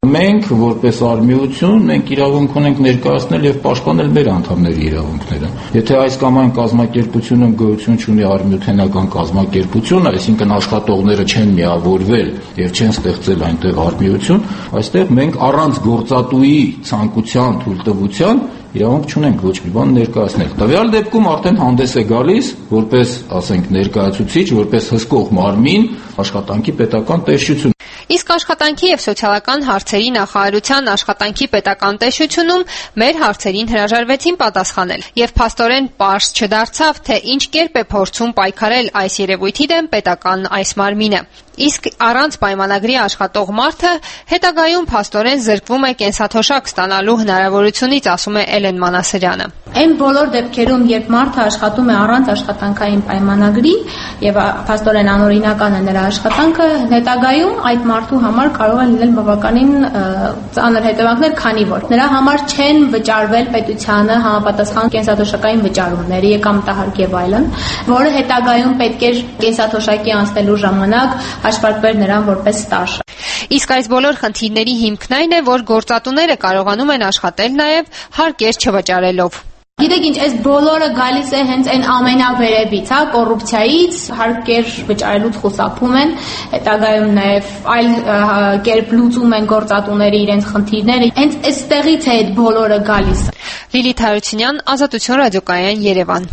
[SPEAKER 16] Մենք որպես արմիություն մենք իրավունք ունենք ներկայացնել եւ պաշտպանել մեր անդամների իրավունքները։ Եթե այս կամ այն կազմակերպությունը գոյություն ունի արմիութենական կազմակերպություն, այսինքն աշխատողները չեն միավորվել եւ չեն ստեղծել այնտեղ արմիություն, այստեղ մենք առանց գործատուի ցանկության, թույլտվության իրավունք չունենք ոչ մի բան ներկայացնել։ Տվյալ դեպքում արդեն հանդես է գալիս որպես, ասենք, ներկայացուցիչ, որպես հսկող մարմին աշխատանքի պետական տեսչություն։
[SPEAKER 4] Իսկ աշխատանքի եւ սոցիալական հարցերի նախարարության աշխատանքի պետական տեսչությունում մեր հարցերին հրաժարվեցին պատասխանել եւ փաստորեն պարզ չդարձավ, թե ինչ կերպ է փորձում պայքարել այս երևույթի դեմ պետական այս մարմինը։ Իսկ առանց պայմանագրի աշխատող մարդը հետագայում փաստորեն զրկվում է կենսաթոշակ ստանալու հնարավորությունից, ասում է Էլեն Մանասարյանը։
[SPEAKER 23] Այն բոլոր դեպքերում, երբ մարդը աշխատում է առանց աշխատանքային պայմանագրի եւ փաստորեն անօրինական է նրա աշխատանքը, հետագայում այդ մարդու համար կարող է լինել բավականին ծանր հետևանքներ, քանի որ նրա համար չեն վճարվել պետությանը համապատասխան կենսաթոշակային վճարումներ, եկամտահարկ եւ այլն, որը հետագայում պետք է կենսաթոշակի անցնելու ժամանակ հաշվարկվել նրան որպես ստաժ։
[SPEAKER 4] Իսկ այս բոլոր խնդիրների հիմքն այն է, որ գործատուները կարողանում են աշխատել նաև հարկեր չվճարելով։
[SPEAKER 23] Գիտեք ինչ, այս բոլորը գալիս է հենց այն ամենավերևից, հա, կոռուպցիայից, հարկեր վճարելուց խուսափում են, հետագայում նաև այլ կերպ լուծում են գործատուները իրենց խնդիրները, հենց այստեղից է այդ բոլորը գալիս։
[SPEAKER 4] Լիլիթ Հարությունյան, Ազատություն ռադիոկայան, Երևան։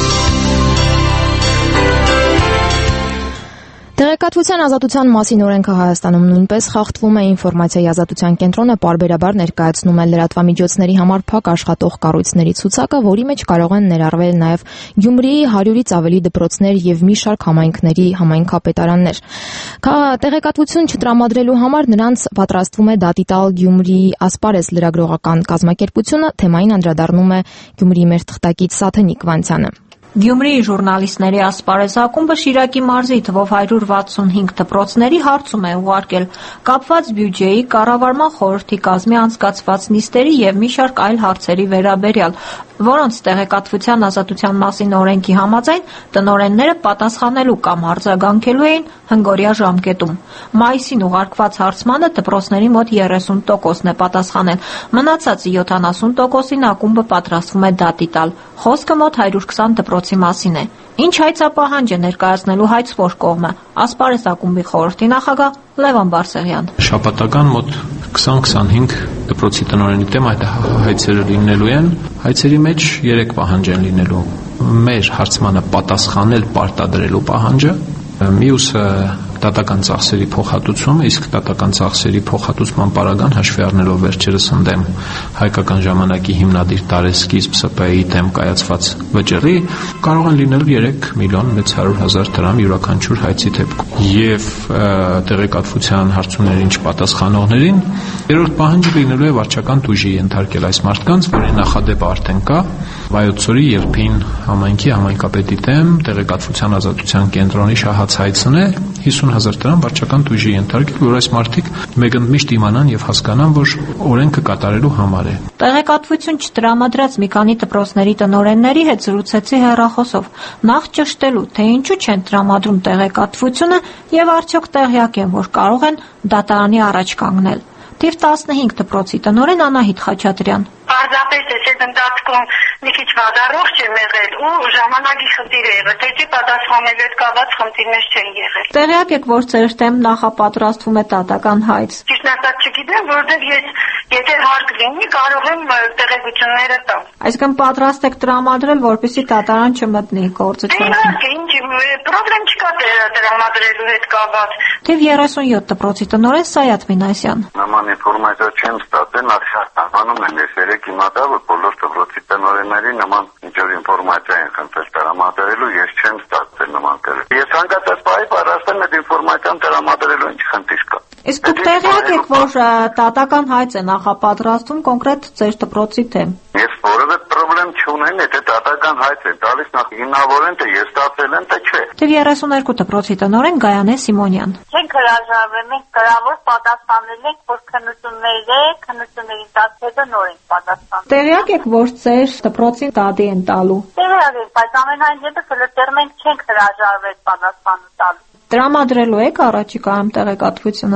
[SPEAKER 1] Տեղեկատվության ազատության մասին օրենքը Հայաստանում նույնպես խախտվում է։ Ինֆորմացիայի ազատության կենտրոնը պարբերաբար ներկայացնում է լրատվամիջոցների համար փակ աշխատող կառույցների ցուցակը, որի մեջ կարող են ներառվել նաև Գյումրիի հարյուրից ավելի դպրոցներ եւ մի շարք համայնքների համայնքապետարաններ։ Տեղեկատվություն չտրամադրելու համար նրանց պատրաստվում է դատի տալ Գյումրիի Ասպարեզ լրագրողական կազմակերպությունը, թեմային անդրադառնում է Գյումրիի մեր թղթակից Սաթենիկ Վանցյանը։
[SPEAKER 3] Գյումրիի ժուրնալիստների Ասպարեզ ակումբը Շիրակի մարզի թվով հարյուր վաթսունհինգ դպրոցների հարցում է ուղարկել կապված բյուջեի, կառավարման խորհրդի կազմի անցկացված նիստերի եւ մի շարք այլ հարցերի վերաբերյալ, որոնց տեղեկատվության ազատության մասին օրենքի համաձայն տնօրենները պատասխանելու կամ արձագանքելու էին հնգօրյա ժամկետում։ Մայիսին ուղարկված հարցմանը դպրոցների մոտ երեսուն տոկոսն է պատասխանել, մնացած յոթանասուն տոկոսին ակումբը պատրաստվում է դատի տալ։ Խոսքը մոտ հարյուր քսան դպրոցի մասին է։ Ինչ հայցապահանջ է ներկայացնելու հայցվոր կողմը։ Ասպարեզ ակումբի խորհրդի նախագահ Լևոն Բարսեղյան։
[SPEAKER 5] Շաբաթական մոտ քսան քսանհինգ դպրոցի տնօրենի դեմ այդ հայցերը լինելու են։ Հայցերի մեջ երեք պահանջ են լինելու։ Մեր հարցմանը պատասխանել պարտադրելու պահանջը, մյուսը դատական ծախսերի փոխհատուցումը, իսկ դատական ծախսերի փոխհատուցման պարագան հաշվի առնելով վերջերս ընդեմ հայկական ժամանակի հիմնադիր տարեսկիզբ Ս Պ-ի դեմ կայացված վճռի, կարող են լինել երեք միլիոն մեծ հարյուր հազար դրամ յուրաքանչյուր հայցի դեպքում։ Եվ տեղեկատվության հարցումներին չպատասխանողներին երրորդ պահանջը լինելու է վարչական տուժի ենթարկել այս մարդկանց, որի նախադեպը արդեն կա Վայոց ձորի Երփին համայնքի համայնքապետի դեմ տեղեկատվության ազատության կենտրոնի շահած հայցն է հիսուն հազար դրամ վարչական տուժի ենթարկել, որ այս մարդիկ մեկընդմիշտ իմանան եւ հասկանան, որ օրենքը կատարելու համար է։
[SPEAKER 3] Տեղեկատվություն չտրամադրած մի քանի դպրոցների տնօրենների հետ զրուցեցի հեռախոսով, նախ ճշտելու, թե ինչու չեն տրամադրում տեղեկատվությունը եւ արդյոք տեղյակ են, որ կարող են դատարանի առաջ կանգնել։ Թիվ տասնհինգ դպրոցի տնօրեն Անահիտ Խաչատրյան։
[SPEAKER 7] Պարզապես այս ընդդատքում մի քիչ վազառողջ է եղել ու ժամանակի խնդիր է եղել, թե պատասխանել այդ կաված խնդիրներ չեն եղել։
[SPEAKER 3] Տեղյակ եք, որ ձեր դեմ նախապատրաստվում է դատական հայց։
[SPEAKER 7] Ճիշտ ասած չգիտեմ, որտեղ ես եթե հարկ լինի, կարող եմ տեղեկությունները տալ։
[SPEAKER 3] Այսինքն պատրաստ եք տրամադրել, որպեսզի դատարան չմտնի գործը չասի։
[SPEAKER 7] Ինչ պրոբլեմ չկա տրամադրելու հետ կապված։
[SPEAKER 3] Թիվ երեսունյոթ դպրոցի տնօրեն Սայաթ Մինասյան։
[SPEAKER 6] Նման ինֆորմացիա չեմ ստացել, նախշահանում են ես երեք իմացա, որ բոլոր դպրոցի տնօրենների նման ինչ-որ ինֆորմացիա են խնդրել տրամադրելու, ես չեմ ստացել նման կերպ։ Ես ցանկացած բանի պատրաստ եմ այդ ինֆորմացիան տրամադրելու, ինչ խնդիր կա։
[SPEAKER 3] Իսկ դուք տեղյակ եք, որ դատական հայց է նախապատրաստում կոնկրետ ձեր դպրոցի դեմ։
[SPEAKER 6] Ես որևէ պրոբլեմ չունեմ, եթե դատական հայց է տալիս, նախ հիմնավորեն, թե ես ստացել եմ, թե չէ։
[SPEAKER 3] Թիվ երեսուներկու դպրոցի տնօրեն Գայանե Սիմոնյան։
[SPEAKER 7] Չենք հրաժարվել, մենք գրավոր պատասխանել ենք, որ քննությունները, քննությունների տասը նոր ենք պատասխանել։
[SPEAKER 3] Տեղյակ եք, որ ձեր դպրոցին դատի են տալու։
[SPEAKER 7] Տեղյակ եք, բայց ամենայն դեպս հլտեղ մենք չենք հրաժարվել պատասխան տալու։
[SPEAKER 3] Տրամադրելու եք առաջիկայում տեղեկատվությունը։
[SPEAKER 7] Դե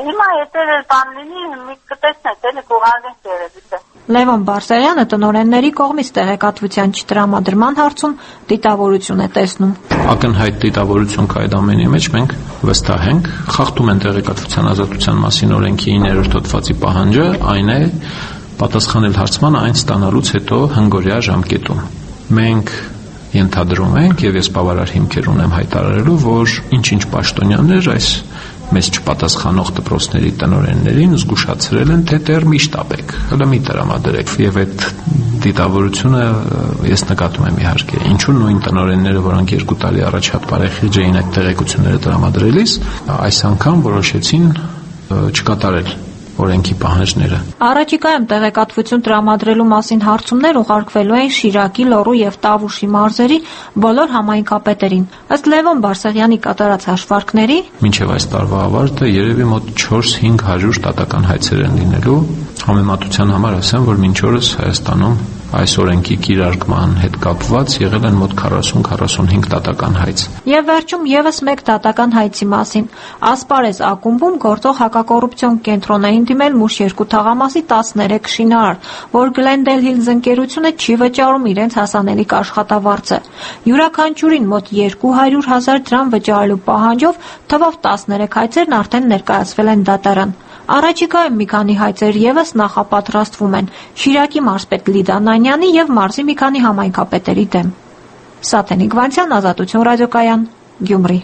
[SPEAKER 7] Հիմա եթե բան լինի, մի կտեսնեք, էլի կուղարկենք երևի թե։
[SPEAKER 3] Լևոն Բարսեղյանը տնօրենների կողմից տեղեկատվության չտրամադրման հարցում դիտավորություն է տեսնում։
[SPEAKER 5] Ակնհայտ դիտավորություն կա այդ ամենի մեջ, մենք վստահ ենք, խախտում են տեղեկատվության ազատության մասին օրենքի իններորդ հոդվածի պահանջը, այն է պատասխանել հարցմանը այն ստանալուց հետո հնգօրյա ժամկետում։ Մենք ենթադրում ենք եւ ես բավարար հիմքեր ունեմ հայտարարելու, որ ինչ-ինչ պաշտոնյաներ այս մեզ չպատասխանող դպրոցների տնօրեններին զգուշացրել են, թե դեռ մի շտապեք, հələ մի տրամադրեք եւ այդ դիտավորությունը ես նկատում եմ իհարկե։ Ինչու նույն տնօրենները, որոնք երկու տարի առաջ հատ բարեխիղճ էին այդ տեղեկությունները տրամադրելիս, այս անգամ որոշեցին չկատարել օրենքի պահանջները։
[SPEAKER 3] Առաջիկայում տեղեկատվություն տրամադրելու մասին հարցումներ ուղարկվելու են Շիրակի, Լոռու եւ Տավուշի մարզերի բոլոր համայնքապետերին։ Ըստ Լևոն Բարսեղյանի կատարած հաշվարկների,
[SPEAKER 5] մինչև այս տարվա ավարտը երևի մոտ չորս-հինգ հարյուր տատական հայցեր են լինելու։ Համեմատության համար ասեմ, որ մինչ օրս Հայաստանում այս օրենքի կիրարկման հետ կապված եղել են մոտ քառասուն-քառասունհինգ տատական հայց։
[SPEAKER 3] Եվ վերջում եւս մեկ տատական հայցի մասին։ Ասպարեզ ակումբում գործող հակակոռուպցիոն կենտրոն էին դիմել մուշ երկու թաղամասի տասներեք շինարար, որ Glendale Hills ընկերությունը չի վճարում իրենց հասանելիք աշխատավարձը։ Յուրաքանչյուրին մոտ երկու հարյուր հազար դրամ վճարելու պահանջով թվով տասներեք հայցերն արդեն ներկայացվել են դատարան։ Առաջիկայում մի քանի հայցեր եւս նախապատրաստվում են Շիրակի մարզպետ Լիդա Նանյանի եւ մարզի մի քանի համայնքապետերի դեմ։ Սաթենիկ Վանցյան, Ազատություն ռադիոկայան, Գյումրի։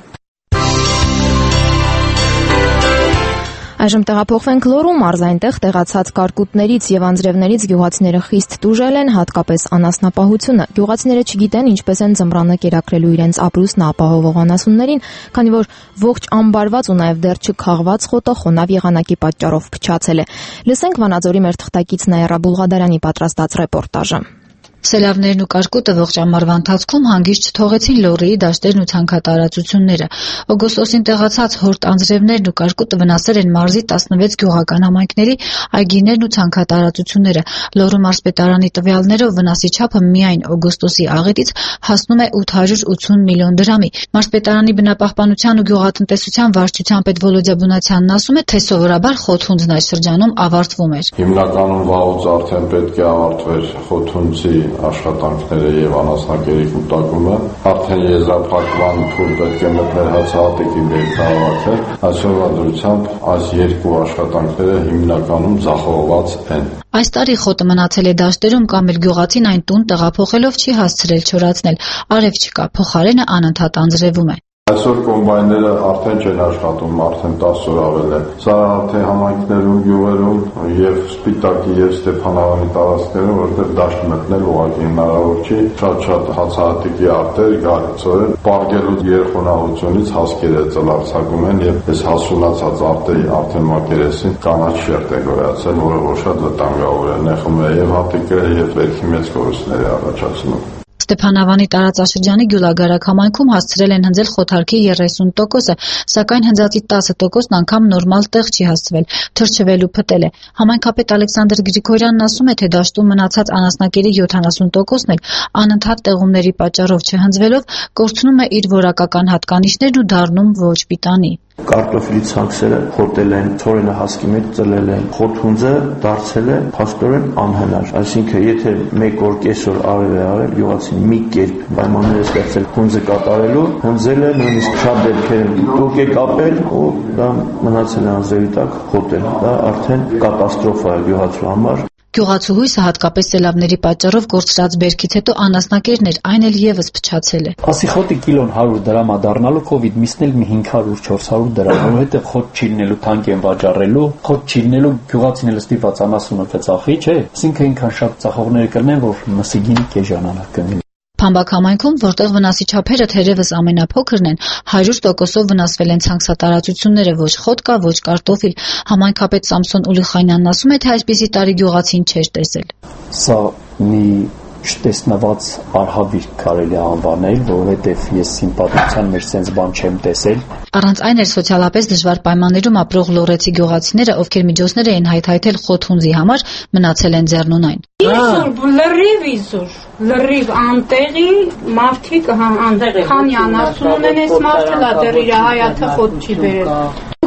[SPEAKER 1] Այժմ տեղափոխվենք Լոռու մարզ, այնտեղ տեղացած կարկուտներից եւ անձրևներից գյուղացիները խիստ տուժել են, հատկապես անասնապահությունը։ Գյուղացիները չգիտեն ինչպես են ձմռանը կերակրելու իրենց ապրուստն ապահովող անասուններին, քանի որ ողջ ամբարված ու նաեւ դեռ չքաղված խոտը խոնավ եղանակի պատճառով փչացել է։ Լսենք Վանաձորի մեր թղթակից Նաիրա Բուլղադարյանի պատրաստած ռեպորտաժը։
[SPEAKER 11] Սելավներն ու կարկուտը ողջ ամառվա ընթացքում հանգիստ չթողեցին Լոռիի դաշտերն ու ցանքատարածությունները։ Օգոստոսին տեղացած հորտ անձրևներն ու կարկուտը վնասել են մարզի տասնվեց գյուղական համայնքների այգիներն ու ցանքատարածությունները։ Լոռու մարզպետարանի տվյալներով վնասի չափը միայն օգոստոսի աղետից հասնում է ութ հարյուր ութսուն միլիոն դրամի։ Մարզպետարանի բնապահպանության ու գյուղատնտեսության վարչության պետ Վոլոդյա Բունացյանն ասում է, թե սովորաբար խոթհունձն այս շրջանում ավարտվում էր։
[SPEAKER 10] Հիմնականում վաղուց արդեն պետք է ավարտվեր խոթհունձի աշխատանքները եւ անասնակերի կուտակումը, արդեն եզրափակման փուլ պետք է մտներ հացահատիկի ներքաղաքը, այսօրվա դրությամբ այս երկու աշխատանքները հիմնականում ձախողված են։
[SPEAKER 11] Այս տարի խոտը մնացել է դաշտերում կամ էլ գյուղացին այն տուն տեղափոխելով չի հասցրել չորացնել, արև չկա, փոխարենը անընդհատ անձրևում է։
[SPEAKER 10] Այսօր կոմբայները արդեն չեն աշխատում, արդեն տասը օր ավել է։ Սա արդեն համայնքներում, գյուղերում եւ Սպիտակի եւ Ստեփանավանի տարածքներում, որտեղ դաշտ մտնել ուղղակի հնարավոր չի, շատ-շատ հացահատիկի արտեր գալիցորեն պարգելու երխոնահությունից հասկերը ծլարձակում են եւ այս հասունացած արտերի արդեն մակերեսին կանաչ շերտ է գոյացել, որը որ շատ վտանգավոր է, նեղում է եւ հատիկը եւ վերքի մեծ կորուստներ է առաջացնում։
[SPEAKER 11] Ստեփանավանի տարածաշրջանի Գյուլագարակ համայնքում հասցրել են հնձել խոթարքի երեսուն տոկոսը, սակայն հնձածի տասը տոկոսն անգամ նորմալ տեղ չի հասցվել, թրջվել ու փտել է։ Համայնքապետ Ալեքսանդր Գրիգորյանն ասում է, թե դաշտում մնացած անասնակերի յոթանասուն տոկոսն էլ անընդհատ տեղումների պատճառով չհնձվելով կորցնում է իր որակական հատկանիշներն ու դառնում ոչ պիտանի։
[SPEAKER 12] Կարտոֆիլի ցանքերը խոտել են, ցորենը հասկի մեջ ծլել են, խոթհունձը դարձել է փաստորեն անհնար։ Այսինքն, եթե մեկ օր կեսօր արև է արել, գյուղացին մի կերպ պայմաններ է ստեղծել հունձը կատարելու, հնձել է, նույնիսկ շատ դեպքերում տուկ է կապել ու դա մնացել է անձրևի տակ խոտել։ Դա արդեն կատաստրոֆա է գյուղացու համար։
[SPEAKER 11] Գյուղացուհույսը հատկապես սելավների պատճառով կորցրած բերքից հետո անասնակերն էր, այն էլ եւս փչացել է։
[SPEAKER 20] Ասի խոտի կիլոն հարյուր դրամ դառնալու կոവിഡ് միսնել մի հինգ հարյուր չորս հարյուր դրամ, որովհետեւ խոտ չիլնելու թանկ են վաճառելու, խոտ չիլնելու գյուղացին էլ ստիպված անասունը կծախի, չէ՞։ Այսինքն ինքան շատ ծախողներ կլինեն, որ մսիգին կեժանանա կնի։
[SPEAKER 11] Փամբակ համայնքում, որտեղ վնասի չափերը թերևս ամենափոքրն են, հարյուր տոկոսով վնասվել են ցանքսատարածությունները, ոչ խոտ կա, ոչ կարտոֆիլ։ Համայնքապետ Սամսոն Ուլիխանյանն ասում է, թե այսպիսի տարի գյուղացին չէր տեսել։
[SPEAKER 20] Սա մի չտեսնված արհավիրք կարելի է անվանել, որովհետև ես սիմպատիության մեջ sense բան չեմ տեսել։
[SPEAKER 11] Առանց այն էր սոցիալապես դժվար պայմաններում ապրող լոռեցի գյուղացիները, ովքեր միջոցներ էին հայթայթել խոթհունձի համար, մնացել են ձեռնունայն։
[SPEAKER 13] Իզուր, լրիվ իզուր, լրիվ անտեղի մարդիկ անտեղի, քանի անասուն ունեն այս մարդը, դեռ իր հայաթը խոտ չի բերել։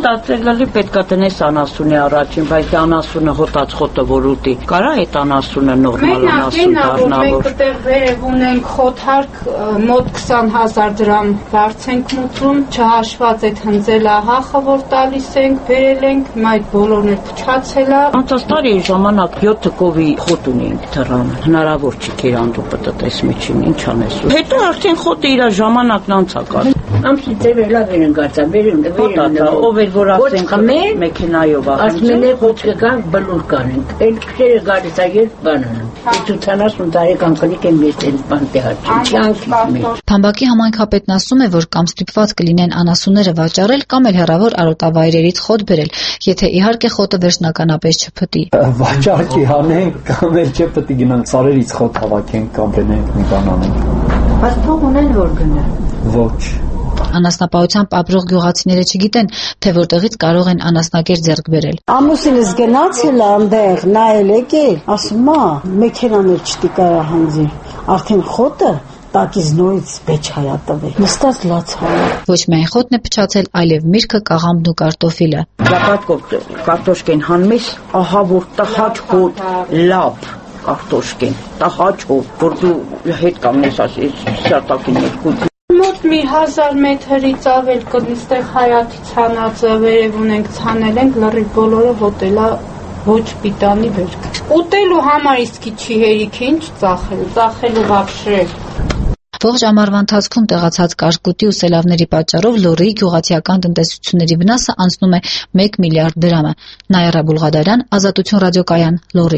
[SPEAKER 9] մտածելալի պետքա տնես անասունի առաջին, բայց անասունը հոտած խոտը որ ուտի։ Կարա այդ անասունը նորմալ անասուն դառնա, որ
[SPEAKER 23] մենք այդտեղ վերև ունենք խոթարկ մոտ քսան հազար դրամ վարձ ենք մուծում, չհաշված այդ հնձելահախը, որ տալիս ենք, բերել ենք, հիմա այդ բոլորն էլ փչացել է։
[SPEAKER 9] Անցած տարի ժամանակ յոթ կովի խոտ ունենք դրանը։ Հնարավոր չի քերանտու պտտես միջին, ինչ անես։ Հետո արդեն խոտը իր ժամանակն անցակալ։
[SPEAKER 14] Ամսի ծևելա վերն գացա, վերն վերն
[SPEAKER 9] ով էր որ ասենք մեքենայով
[SPEAKER 14] ասմեն է ոչկը կան բլուր կանենք։ Այդ քերը գալիս է երբ բանան։ ութանասուն տարեկան կլիկ են մեծ են բանտե հաճին։
[SPEAKER 11] Թամբակի համայնքապետն ասում է, որ կամ ստիպված կլինեն անասունները վաճառել, կամ էլ հեռավոր արոտավայրերից խոտ բերել, եթե իհարկե խոտը վերջնականապես չփտի։
[SPEAKER 20] Վաճառքի հանենք, կամ էլ չէ պետք է գնանք սարերից խոտ հավաքենք, կամ բնենք մի բան անենք։
[SPEAKER 14] Բայց փող ունեն որ գնա։
[SPEAKER 20] Ոչ։
[SPEAKER 11] Անասնապահությամբ ապրող գյուղացիները չգիտեն, թե որտեղից կարող են անասնակեր ձեռք բերել։
[SPEAKER 15] Ամուսինս գնացել այնտեղ, նայել եկել, ասում է, մեքենաներ չտի կարա հանձի։ Արդեն խոտը տակից նորից բեջ հայա տվել։ Նստած լացալ։
[SPEAKER 11] Ոչ միայն խոտն է փչացել, այլև միրգը, կաղամբն ու կարտոֆիլը։
[SPEAKER 9] Լապատկով կարտոշկեն հանմես, ահա որ տհաճ հոտ, լապ կարտոշկեն, տհաճ հոտ, որ դու հետ կամնես ասես սարտակին երկու։
[SPEAKER 23] Մոտ մի հազար մետրից ավել կնստեղ հայաթից հանածը վերև ունենք ցանել ենք, լրիվ բոլորը հոտելա ոչ պիտանի վերք։ Ուտելու համար իսկի չի հերիք ինչ ծախել, ծախելու վաբշե։
[SPEAKER 11] Ողջ ամառվա ընթացքում տեղացած կարկուտի ու սելավների պատճառով Լոռիի գյուղացիական տնտեսությունների վնասը անցնում է մեկ միլիարդ դրամը։ Նաիրա Բուլղադարյան, Ազատություն ռադիոկայան, Լոռի։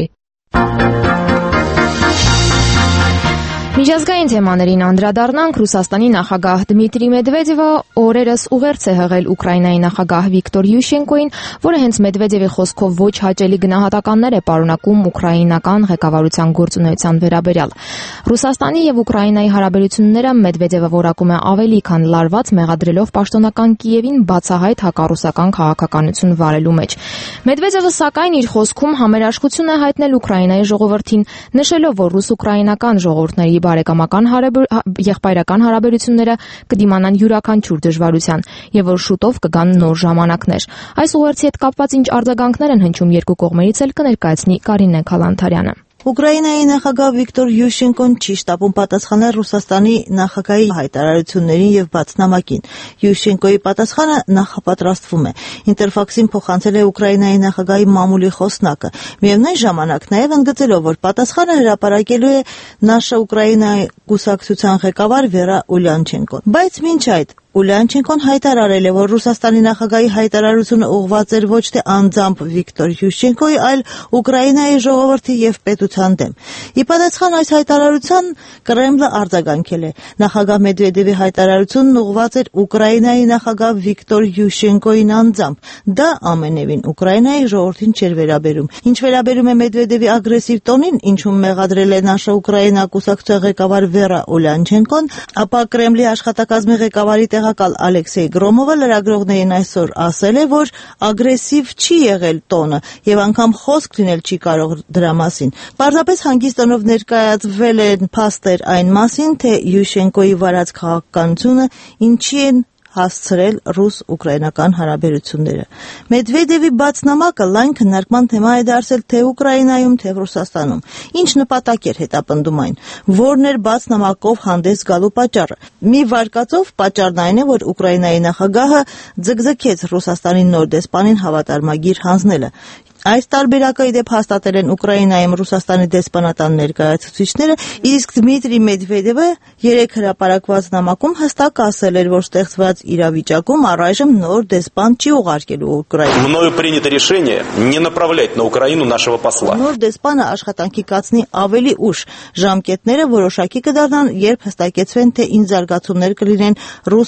[SPEAKER 1] Միջազգային թեմաներին անդրադառնանք, Ռուսաստանի նախագահ Դմիտրի Մեդվեդևը օրերս ուղերձ է հղել Ուկրաինայի նախագահ Վիկտոր Յուշենկոին, որը հենց Մեդվեդևի խոսքով ոչ հաճելի գնահատականներ է պարունակում ուկրաինական ղեկավարության գործունեության վերաբերյալ։ Ռուսաստանի եւ Ուկրաինայի հարաբերությունները Մեդվեդևը որակում է ավելի քան լարված, մեղադրելով պաշտոնական Կիևին բացահայտ հակառուսական քաղաքականություն վարելու մեջ։ Մեդվեդևը սակայն իր խոսքում համերաշխություն է հայտնել Ուկրաինայի ժողովրդին, նշելով, որ ռուս-ուկրաինական ժողովուրդների բարեկամական եղբայրական հարաբերությունները կդիմանան յուրաքանչյուր դժվարության եւ որ շուտով կգան նոր ժամանակներ։ Այս ուղերձի հետ կապված ինչ արձագանքներ են հնչում երկու կողմերից էլ կներկայացնի Կարինե Քալանթարյանը։
[SPEAKER 24] Ուկրաինայի նախագահ Վիկտոր Յուշենկոն չի շտապում պատասխանել Ռուսաստանի նախագահի հայտարարություններին եւ բացնամակին։ Յուշենկոյի պատասխանը նախապատրաստվում է։ Ինտերֆաքսին փոխանցել է Ուկրաինայի նախագահի մամուլի խոսնակը։ Միևնույն ժամանակ նաեւ ընդգծելով, որ պատասխանը հրապարակելու է ՆԱՇԱ Ուկրաինայի կուսակցության ղեկավար Վերա Ուլյանչենկոն։ Բայց մինչ այդ Ուլյանչենկոն հայտարարել է, որ Ռուսաստանի նախագահի հայտարարությունը ուղղված էր ոչ թե անձամբ Վիկտոր Յուշենկոյի, այլ Ուկրաինայի ժողովրդի եւ պետության դեմ։ Ի պատասխան այս հայտարարության Կրեմլը արձագանքել է։ Նախագահ Մեդվեդևի հայտարարությունն ուղղված էր Ուկրաինայի նախագահ Վիկտոր Յուշենկոյին անձամբ։ Դա ամենևին Ուկրաինայի ժողովրդին չէր վերաբերում։ Ինչ վերաբերում է Մեդվեդևի ագրեսիվ տոնին, ինչում մեղադրել է ՆԱՇԱ Ուկրաինա կուսակցության ղեկավար Վերա Ուլյանչենկոն, ապա Կրեմլի աշխատակազմի ղեկավարի տեղակալ Ալեքսեյ Գրոմովը լրագրողներին այսօր ասել է, որ ագրեսիվ չի եղել տոնը եւ անգամ խոսք լինել չի կարող դրա մասին։ Պարզապես հանգիստ տոնով ներկայացվել են փաստեր այն մասին, թե Յուշենկոյի վարած քաղաքականությունը ինչի են հասցրել ռուս-ուկրաինական հարաբերությունները։ Մեդվեդևի բացնամակը լայն քննարկման թեմա է դարձել թե Ուկրաինայում, թե Ռուսաստանում։ Ինչ նպատակ էր հետապնդում այն, որն էր բացնամակով հանդես գալու պատճառը։ Մի վարկածով պատճառն այն է, որ Ուկրաինայի նախագահը ձգձգեց Ռուսաստանի նոր դեսպանին հավատարմագիր հանձնելը։ Այս տարբերակը ի դեպ հաստատել են Ուկրաինայում Ռուսաստանի դեսպանատան ներկայացուցիչները, իսկ Դմիտրի Մեդվեդևը երեք հրապարակված նամակում հստակ ասել էր, որ ստեղծված իրավիճակում առայժմ նոր դեսպան չի ուղարկելու Ուկրաինա։
[SPEAKER 25] Мною принято решение не направлять на Украину нашего посла.
[SPEAKER 24] Նոր դեսպանը աշխատանքի կացնի ավելի ուշ։ Ժամկետները որոշակի կդառնան, երբ հստակեցվեն, թե ինչ զարգացումներ կլինեն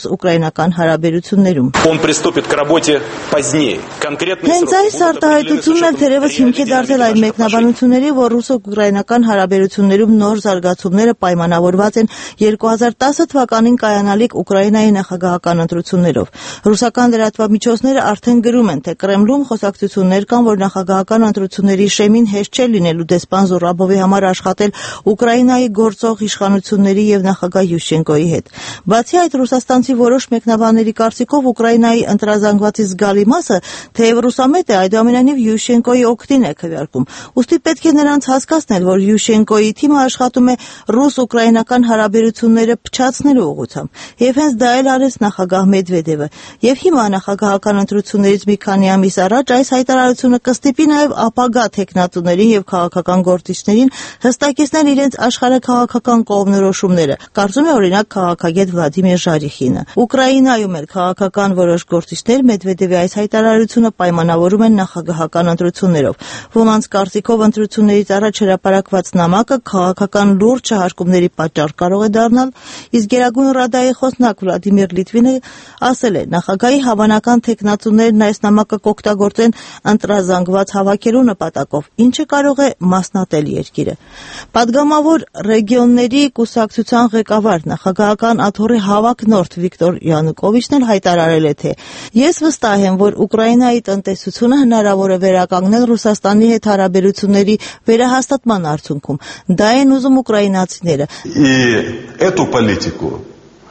[SPEAKER 24] ռուս-ուկրաինական հարաբերություններում։
[SPEAKER 25] Он приступит к работе позднее. Конкретные
[SPEAKER 24] Հենց այս արտահայտությունը Որոշումն էլ թերևս հիմք է դարձել այն մեկնաբանությունների, որ ռուս-ուկրաինական հարաբերություններում նոր զարգացումները պայմանավորված են երկու հազար տասը թվականին կայանալիք Ուկրաինայի նախագահական ընտրություններով։ Ռուսական լրատվամիջոցները արդեն գրում են, թե Կրեմլում խոսակցություններ կան, որ նախագահական ընտրությունների շեմին հեշտ չէ լինելու դեսպան Զուրաբովի համար աշխատել Ուկրաինայի գործող իշխանությունների եւ նախագահ Յուշչենկոյի հետ։ Բացի այդ, ռուսաստանցի որոշ մեկնաբանների կարծիքով Ուկրաինայի ընտրազանգվածի զգալի մասը, թեև ռուսամետ է, այդուամենայնիվ Յուշչենկոյի օգտին է քվեարկում։ Ուստի պետք է նրանց հասկացնել, որ Յուշչենկոյի թիմը աշխատում է ռուս-ուկրաինական հարաբերությունները փչացնելու ուղղությամբ։ Եվ հենց դա էլ արեց նախագահ Մեդվեդևը։ Եվ հիմա նախագահական ընտրություններից մի քանի ամիս առաջ այս հայտարարությունը կստիպի նաև ապագա թեկնածուներին եւ քաղաքական գործիչներին հստակեցնել իրենց աշխարհաքաղաքական կողմնորոշումները, կարծում է օրինակ քաղաքագետ Վլադիմիր Ժարիխինը։ Ուկրաինայում էլ քաղաքական որոշ գործիչներ Մեդվեդևի այս հայտարարությունը պայմանավորում են նախագահական ընտրություններով։ Ոմանց կարծիքով ընտրություններից առաջ հրապարակված նամակը քաղաքական լուրջ շահարկումների պատճառ կարող է դառնալ, իսկ Գերագույն ռադայի խոսնակ Վլադիմիր Լիտվինը ասել է, նախագահի հավանական թեկնածուներն այս նամակը կօգտագործեն ընտրազանգված հավաքելու նպատակով, ինչը կարող է մասնատել երկիրը։ Պատգամավոր ռեգիոնների կուսակցության ղեկավար նախագահական աթոռի հավակնորդ Վիկտոր Յանուկովիչն էլ հայտարարել է, թե ես վստահ եմ, որ Ուկրաինայի տնտեսությունը հնարավոր է վերականգնել Ռուսաստանի հետ հարաբերությունների վերահաստատման արդյունքում։ Դա են ուզում ուկրաինացիները։
[SPEAKER 2] И эту политику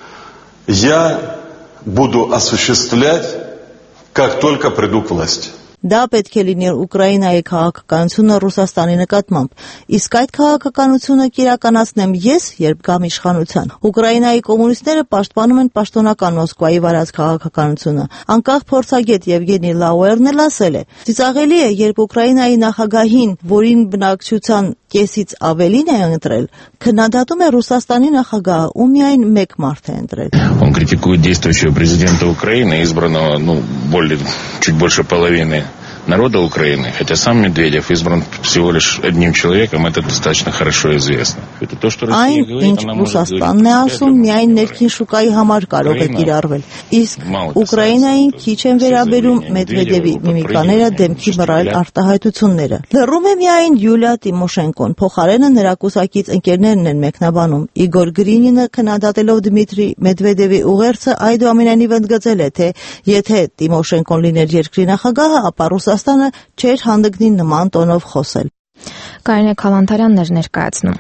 [SPEAKER 2] я буду осуществлять, как только приду к власти.
[SPEAKER 24] Դա պետք է լինի Ուկրաինայի քաղաքականությունը Ռուսաստանի նկատմամբ, իսկ այդ քաղաքականությունը կիրականացնեմ ես, երբ գամ իշխանության։ Ուկրաինայի կոմունիստները պաշտպանում են պաշտոնական Մոսկվայի վարած քաղաքականությունը։ Անկախ փորձագետ Եվգենի Լաուերն էլ ասել է. ծիծաղելի է, երբ Ուկրաինայի նախագահին, որին բնակչության կեսից ավելին է ընտրել, քննադատում է Ռուսաստանի նախագահը, ու միայն մեկ մարդ է ընտրել։
[SPEAKER 8] Он критикует действующего президента Украины, избранного, ну, более, чуть больше половины народа Украины, хотя сам Медведев избран всего лишь одним человеком, это достаточно хорошо известно. Это то, что Россия говорит, она может говорить.
[SPEAKER 24] Այն, ինչ Ռուսաստանն է ասում, միայն ներքին շուկայի համար կարող է կիրառվել։ Իսկ Ուկրաինային քիչ են վերաբերում Մեդվեդևի միմիկաները, դեմքի բռայլ արտահայտությունները։ Լռում է միայն Յուլիա Տիմոշենկոն, փոխարենը նրա կուսակից ընկերներն են մեկնաբանում։ Իգոր Գրինինը քննադատելով Դմիտրի Մեդվեդևի ուղերձը այդուամենայնիվ ընդգծել է, թե եթե Տիմոշենկոն լիներ երկրի նախագահը, ապա Ռուսաստանը չէր հանդգնի նման տոնով խոսել։
[SPEAKER 1] Կարինե Քալանթարյանն էր ներկայացնում։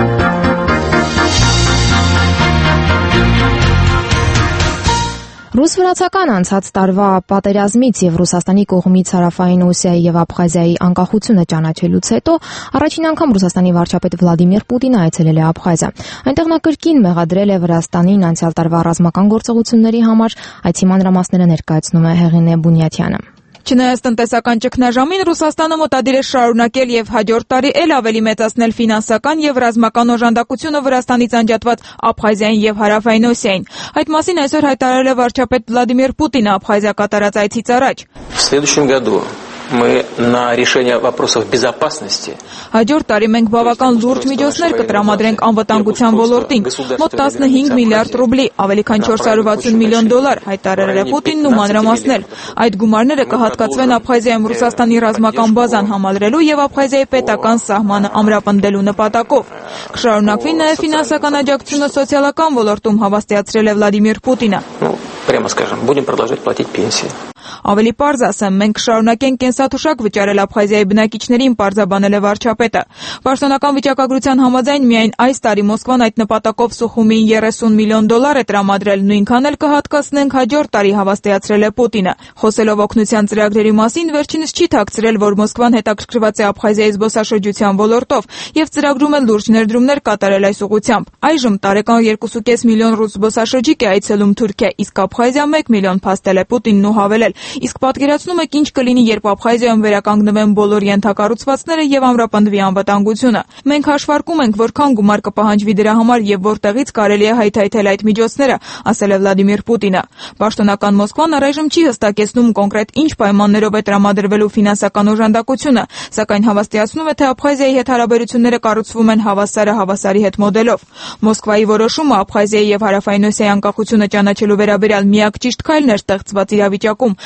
[SPEAKER 1] Ռուս-վրացական անցած տարվա պատերազմից եւ Ռուսաստանի կողմից Հարավային Օսիայի եւ Աբխազիայի անկախությունը ճանաչելուց հետո առաջին անգամ Ռուսաստանի վարչապետ Վլադիմիր Պուտինը այցելել է Աբխազիա։ Այնտեղ նա կրկին մեղադրել է Վրաստանին անցյալ տարվա ռազմական գործողությունների համար, այցի մանրամասները ներկայացնում է Հեղինե Բունյաթյանը։
[SPEAKER 17] Չնայած տնտեսական ճգնաժամին, Ռուսաստանը մտադիր է շարունակել եւ հաջորդ տարի էլ ավելի մեծացնել ֆինանսական եւ ռազմական օժանդակությունը Վրաստանից անջատված Աբխազիային եւ Հարավային Օսիային։ Այդ մասին այսօր հայտարարել է վարչապետ Վլադիմիր Պուտինը Աբխազիա կատարած այցից առաջ։
[SPEAKER 25] В следующем году мы на решение вопросов безопасности.
[SPEAKER 17] Հաջորդ տարի մենք բավական լուրջ միջոցներ կտրամադրենք անվտանգության ոլորտին, մոտ տասնհինգ միլիարդ ռուբլի, ավելի քան չորս հարյուր վաթսուն միլիոն դոլար, հայտարարել է Պուտինն ու մանրամասնել։ Այդ գումարները կհատկացվեն Աբխազիայում Ռուսաստանի ռազմական բազան համալրելու եւ Աբխազիայի պետական սահմանը ամրապնդելու նպատակով։ Կշարունակվի նաեւ ֆինանսական աջակցությունը սոցիալական ոլորտում, հավաստիացրել է Վլադիմիր Պուտինը։
[SPEAKER 25] Прямо скажем, будем продолжать платить пенсии.
[SPEAKER 17] Ավելի պարզ ասեմ, մենք կշարունակենք կենսաթոշակ վճարել Աբխազիայի բնակիչներին, պարզաբանել է վարչապետը։ Պաշտոնական վիճակագրության համաձայն միայն այս տարի Մոսկվան այդ նպատակով Սուխումիին երեսուն միլիոն դոլար է տրամադրել, նույնքան էլ կհատկացնենք հաջորդ տարի, հավաստիացրել է Պուտինը։ Խոսելով օգնության ծրագրերի մասին, վերջինս չի թաքցրել, որ Մոսկվան հետաքրքրված է Աբխազիայի զբոսաշրջության ոլորտով եւ ծրագրում է լուրջ ներդրումներ կատարել այս ուղղությամբ։ Այժմ տարեկան երկու կես միլիոն ռուս զբոսաշրջիկ է այցելում Թուրքիա, իսկ Աբխազիա մեկ միլիոն փաստել է Պուտինն ու հավելել։ Իսկ պատկերացնում եք ինչ կլինի, երբ Աբխազիայում վերականգնվեն բոլոր ենթակառուցվածքները եւ ամրապնդվի անվտանգությունը։ Մենք հաշվարկում ենք, որքան գումար կպահանջվի դրա համար եւ որտեղից կարելի է հայթայթել այդ միջոցները, ասել է Վլադիմիր Պուտինը։ Պաշտոնական Մոսկվան առայժմ չի հստակեցնում կոնկրետ ինչ պայմաններով է տրամադրվելու ֆինանսական օժանդակությունը, սակայն հավաստիացնում է, թե Աբխազիայի հետ հարաբերությունները կառուցվում են հավասարը հավասարի հետ մոդելով։ Մոսկվայի որոշումը Աբխազիայի եւ Հարավային Օսիայի անկախությունը ճանաչելու վերաբերյալ միակ ճիշտ քայլն էր ստեղծված իրավիճակում,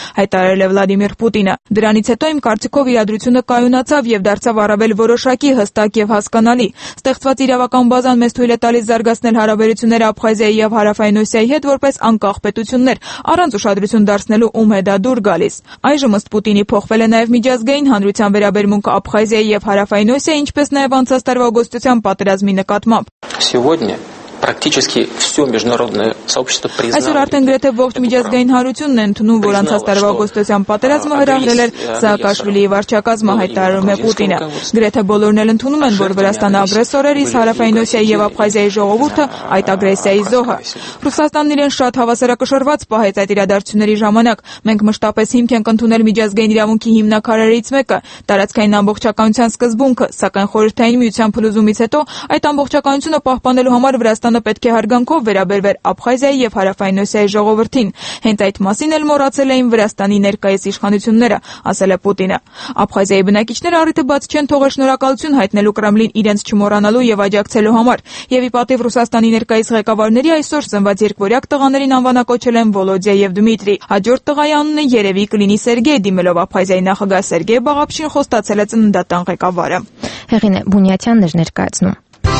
[SPEAKER 17] հայտարարել է Վլադիմիր Պուտինը։ Դրանից հետո իմ կարծիքով իրադրությունը կայունացավ եւ դարձավ առավել որոշակի, հստակ եւ հասկանալի։ Ստեղծված իրավական բազան մեզ թույլ է տալիս զարգացնել հարաբերությունները Աբխազիայի եւ Հարավային Օսիայի հետ որպես անկախ պետություններ, առանց ուշադրություն դարձնելու ում է դա դուր գալիս։ Այժմ ըստ Պուտինի փոխվել է նաեւ միջազգային հանրության վերաբերմունքը Աբխազիայի եւ Հարավային Օսիայի, ինչպես նաեւ անցած տարվա օգոստոսյան պատերազմի նկատմամբ։
[SPEAKER 25] Сегодня практически все международное сообщество признало.
[SPEAKER 17] Այսօր արդեն գրեթե ողջ միջազգային հանրությունն է ընդունում, որ անցած տարվա օգոստոսյան պատերազմը հրահրել էր Սաակաշվիլիի վարչակազմը, հայտարարում է Պուտինը։ Գրեթե բոլորն էլ ընդունում են, որ Վրաստանը ագրեսոր էր, իսկ Հարավային Օսիայի եւ Աբխազիայի ժողովուրդը այդ ագրեսիայի զոհը։ Ռուսաստանն իրեն շատ հավասարակշռված պահեց այդ իրադարձությունների ժամանակ։ Մենք մշտապես հիմք ենք ընդունել միջազգային իրավունքի հիմնաքարերից մեկը՝ տարածքային ամբողջականության սկզբունքը, սակայն Խորհրդային Միության փլուզումից հետո այդ ամբողջականությունը պահպանելու համար Վրաստանը պետք է հարգանքով վերաբերվեր Աբխազիայի եւ Հարավային Օսիայի ժողովրդին։ Հենց այդ մասին էլ մոռացել էին Վրաստանի ներկայիս իշխանությունները, ասել է Պուտինը։ Աբխազիայի բնակիչները առիթը բաց չեն թողել շնորհակալություն հայտնելու Կրեմլին իրենց չմոռանալու եւ աջակցելու համար։ Եվ ի պատիվ Ռուսաստանի ներկայիս ղեկավարների այսօր ծնված երկվորյակ տղաներին անվանակոչել են Վոլոդիա եւ Դմիտրի։ Հաջորդ տղայի անունը երևի կլինի Սերգեյ, դիմելով Աբխազիայի նախագահ Սերգեյ Բաղաբշին խոստացել է ծննդատան ղեկավարը։
[SPEAKER 1] Հեղինե Բունյաթյանն էր ներկայացնում։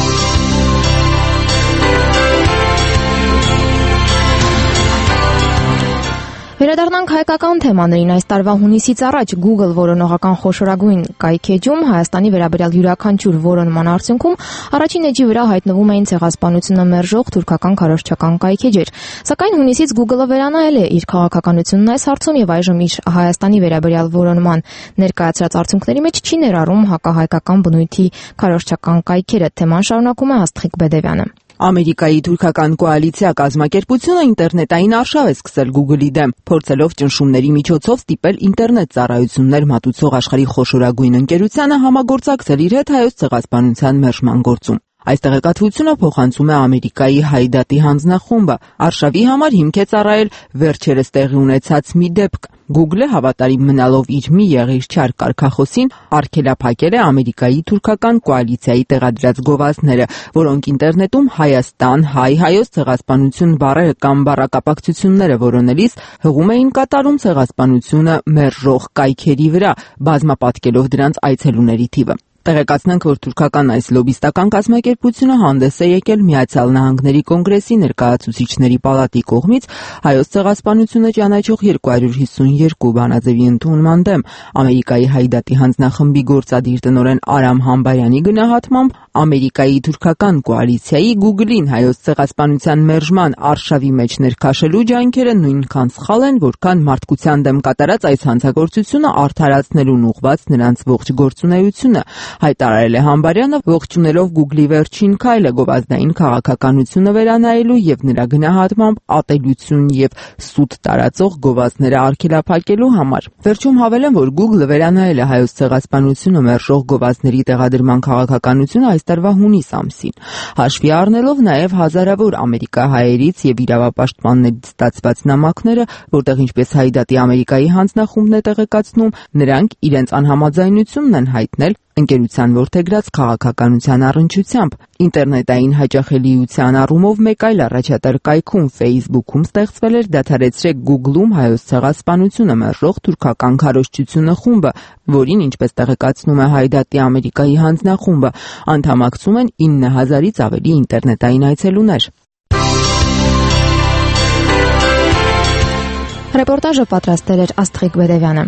[SPEAKER 1] Վերադառնանք հայկական թեմաներին։ Այս տարվա հունիսից առաջ Google որոնողական խոշորագույն կայքեջում Հայաստանի վերաբերյալ յուրաքանչյուր որոնման արդյունքում առաջին էջի վրա հայտնվում էին ցեղասպանությունը մերժող թուրքական քարոզչական կայքեջեր։ Սակայն հունիսից Google-ը վերանայել է իր քաղաքականությունն այս հարցում եւ այժմ իր Հայաստանի վերաբերյալ որոնման ներկայացրած արդյունքների մեջ չի ներառում հակահայկական բնույթի քարոզչական կայքերը։ Թեման շարունակում է Աստղիկ Բեդևյանը։
[SPEAKER 16] Ամերիկայի թուրքական կոալիցիա կազմակերպությունը ինտերնետային արշավ է սկսել Google-ի դեմ, փորձելով ճնշումների միջոցով ստիպել ինտերնետ ծառայություններ մատուցող աշխարհի խոշորագույն ընկերությանը համագործակցել իր հետ հայոց ցեղասպանության մերժման գործում։ Այս տեղեկատվությունը փոխանցում է Ամերիկայի Հայդատի հանձնախումբը։ Արշավի համար հիմք է ծառայել վերջերս տեղի ունեցած մի դեպք։ Google-ը հավատարիմ մնալով իր մի եղիր-չար կարգախոսին արգելափակել է Ամերիկայի թուրքական կոալիցիայի տեղադրած գովազդները, որոնք ինտերնետում Հայաստան, հայ, հայոց ցեղասպանություն բառերը կամ բառակապակցությունները որոնելիս հղում էին կատարում ցեղասպանությունը մերժող կայքերի վրա, բազմապատկելով դրանց այցելուների թիվը։ Տեղեկացնենք, որ թուրքական այս լոբիստական կազմակերպությունը հանդես է եկել Միացյալ Նահանգների Կոնգրեսի ներկայացուցիչների պալատի կողմից հայոց ցեղասպանությունը ճանաչող երկու հարյուր հիսունյոթ բանաձևի ընդունման դեմ։ Ամերիկայի Հայդատի հանձնախմբի գործադիր տնօրեն Արամ Համբարյանի գնահատմամբ Ամերիկայի թուրքական կոալիցիայի Google-ին հայոց ցեղասպանության մերժման արշավի մեջ ներքաշելու ջանքերը նույնքան սխալ են, որքան մարդկության դեմ կատարած այս հանցագործությունը արդարացնելուն ուղղված նրանց ողջ գործունեությունը, հայտարարել է Համբարյանը, ողջունելով Google-ի վերջին քայլը գովազդային քաղաքականությունը վերանայելու եւ նրա գնահատմամբ ատելություն եւ սուտ տարածող գովազդները արգելափակելու համար։ Վերջում հավելեմ, որ Google-ը վերանայել է հայոց ցեղասպանությունը մերժող գովազդների տեղադրման քաղաքականությունը այս տարվա հունիս ամսին, հաշվի առնելով նաև հազարավոր ամերիկահայերից եւ իրավապաշտպաններից ստացված նամակները, որտեղ ինչպես Հայդատի Ամերիկայի հանձնախումբն է տեղեկացնում, նրանք իրենց անհամաձայնությունն են հայտնել ընկերության որդեգրած քաղաքականության առնչությամբ։ Ինտերնետային հաճախելիության առումով մեկ այլ առաջատար կայքում Facebook-ում ստեղծվել էր «Դադարեցրեք Google-ում հայոց ցեղասպանությունը մերժող թուրքական քարոզչությունը» խումբը, որին, ինչպես տեղեկացնում է Հայդատի Ամերիկայի հանձնախումբը, անդամակցում են ինը հազարից ավելի ինտերնետային այցելուներ։
[SPEAKER 1] Ռեպորտաժը պատրաստել էր Աստղիկ Բեդևյանը։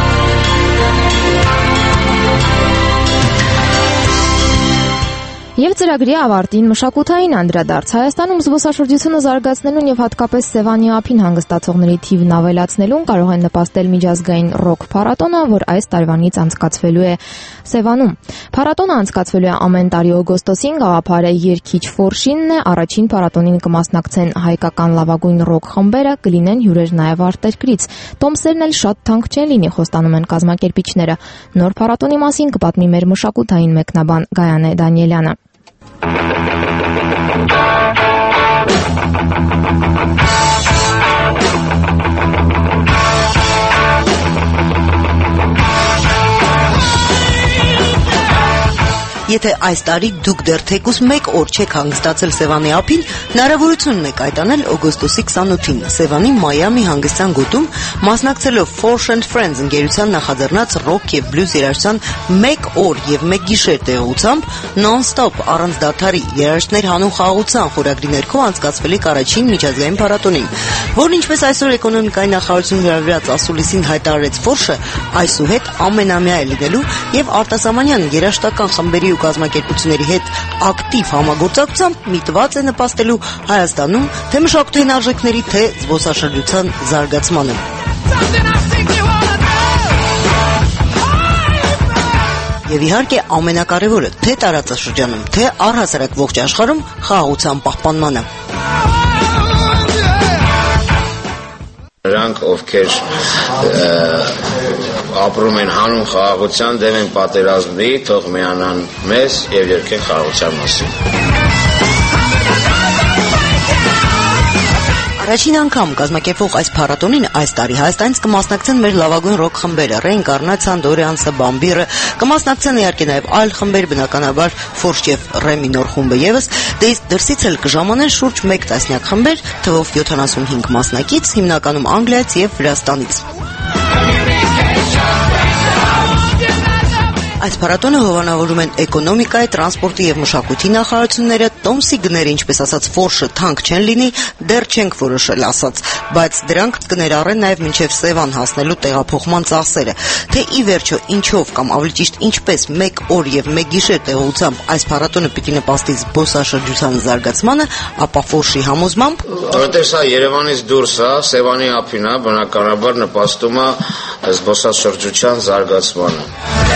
[SPEAKER 1] Եվ ծրագրի ավարտին մշակութային անդրադարձ։ Հայաստանում զբոսաշրջությունը զարգացնելուն եւ հատկապես Սևանի ափին հանգստացողների թիվն ավելացնելուն կարող է նպաստել միջազգային ռոք փառատոնը, որ այս տարվանից անցկացվելու է Սևանում։ Փառատոնը անցկացվելու է ամեն տարի օգոստոսին, գաղափարը երգիչ Ֆորշինն է, առաջին փառատոնին կմասնակցեն հայկական լավագույն ռոք խմբերը, կլինեն հյուրեր նաեւ արտերկրից։ Տոմսերն էլ շատ թանկ չեն լինի, խոստանում են կազմակերպիչները։ Նոր փառատոնի մասին կպատմի մեր մշակութային մեկնաբան Գայանե Դանիելյանը։
[SPEAKER 4] Եթե այս տարի դուք դեռ թեկուզ մեկ օր չեք հանգստացել Սևանի ափին, հնարավորություն ունեք այդ անել օգոստոսի քսանութին Սևանի Մայամի հանգստյան գոտում, մասնակցելով Forsh and Friends ընկերության նախաձեռնած ռոք եւ բլյուզ երաժշտության մեկ օր եւ մեկ գիշեր տեղությամբ non-stop առանց դադարի երաժիշտներ հանուն խաղաղության խորագրի ներքո անցկացվելիք առաջին միջազգային փառատոնին, որն ինչպես այսօր էկոնոմիկայի նախարարություն հրավիրած ասուլիսին հայտարարեց Forsh-ը, այսուհետ ամենամյա է լինելու եւ արտասահմանյան երաժշտական խմբերի ու կազմակերպությունների հետ ակտիվ համագործակցությամբ միտված է նպաստելու Հայաստանում թե մշակութային արժեքների, թե զբոսաշրջության զարգացմանը։ Եվ իհարկե ամենակարևորը թե տարածաշրջանում, թե առհասարակ ողջ աշխարհում խաղաղության պահպանմանը։
[SPEAKER 18] Նրանք, ովքեր ապրում են հանուն խաղաղության, դեմ են պատերազմի, թող միանան մեզ եւ երգեն խաղաղության մասին։
[SPEAKER 4] Առաջին անգամ կազմակերպվող այս փառատոնին այս տարի Հայաստանից կմասնակցեն մեր լավագույն ռոք խմբերը՝ Ռեինկարնացիան, Դորեանսը, Բամբիրը, կմասնակցեն իհարկե նաև այլ խմբեր, բնականաբար Forsh եւ Re minor խումբը եւս, դե իսկ դրսից էլ կժամանեն շուրջ մեկ տասնյակ խմբեր, թվով յոթանասունհինգ մասնակից, հիմնականում Անգլիայից եւ Վրաստանից։ Այս փառատոնը հովանավորում են էկոնոմիկայի, տրանսպորտի եւ մշակույթի նախարարությունները, տոմսի գները, ինչպես ասած, Forsh-ը թանկ չեն լինի, դեռ չենք որոշել ասած, բայց դրանք կներառեն նաեւ մինչեւ Սևան հասնելու տեղափոխման ծախսերը։ Թե ի վերջո ինչով կամ ավելի ճիշտ ինչպես մեկ օր եւ մեկ գիշեր տեղողությամբ այս փառատոնը պիտի նպաստի զբոսաշրջության զարգացմանը, ապա Forsh-ի համոզմամբ,
[SPEAKER 18] որտեղ սա Երևանից դուրս է, Սևանի ափին է, բնականաբար նպաստում է զբոսաշրջության զարգացմանը։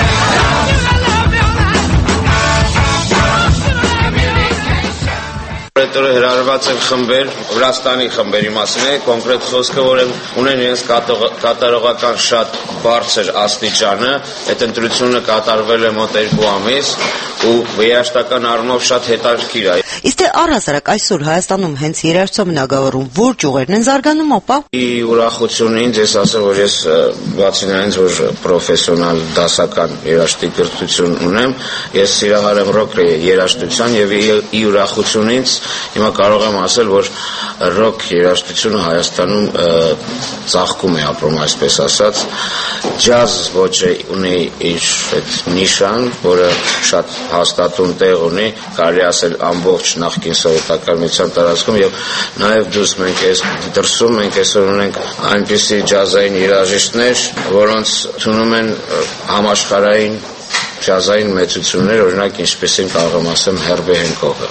[SPEAKER 18] Հետո հրավիրված են խմբեր, Վրաստանի խմբերի մասին է, կոնկրետ խոսքը, որ ունեն իրենց կատարողական շատ բարձր աստիճանը, այդ ընտրությունը կատարվել է մոտ երկու ամիս ու երաժշտական առումով շատ հետաքրքիր է։
[SPEAKER 4] Իսկ թե առհասարակ այսօր Հայաստանում հենց երաժշտության բնագավառում որ ճյուղերն են զարգանում, ապա
[SPEAKER 18] ի ուրախություն ինձ ես ասել, որ ես բացի նրանից, որ պրոֆեսիոնալ դասական երաժշտի կրթություն ունեմ, ես սիրահար եմ ռոք երաժշտության եւ ի ուրախություն ինձ հիմա կարող եմ ասել, որ ռոք երաժշտությունը Հայաստանում ծաղկում է ապրում, այսպես ասած, ջազ ոճը ունի իր այդ նիշան, որը շատ հաստատուն տեղ ունի, կարելի ասել ամբողջ նախկին սովետական միության տարածքում եւ նաեւ դուրս մենք այս դրսում մենք այսօր ունենք այնպիսի ջազային երաժիշտներ, որոնց թվում են համաշխարհային ջազային մեծություններ, օրինակ ինչպես են կարող եմ ասեմ Հերբե Հենկոկը։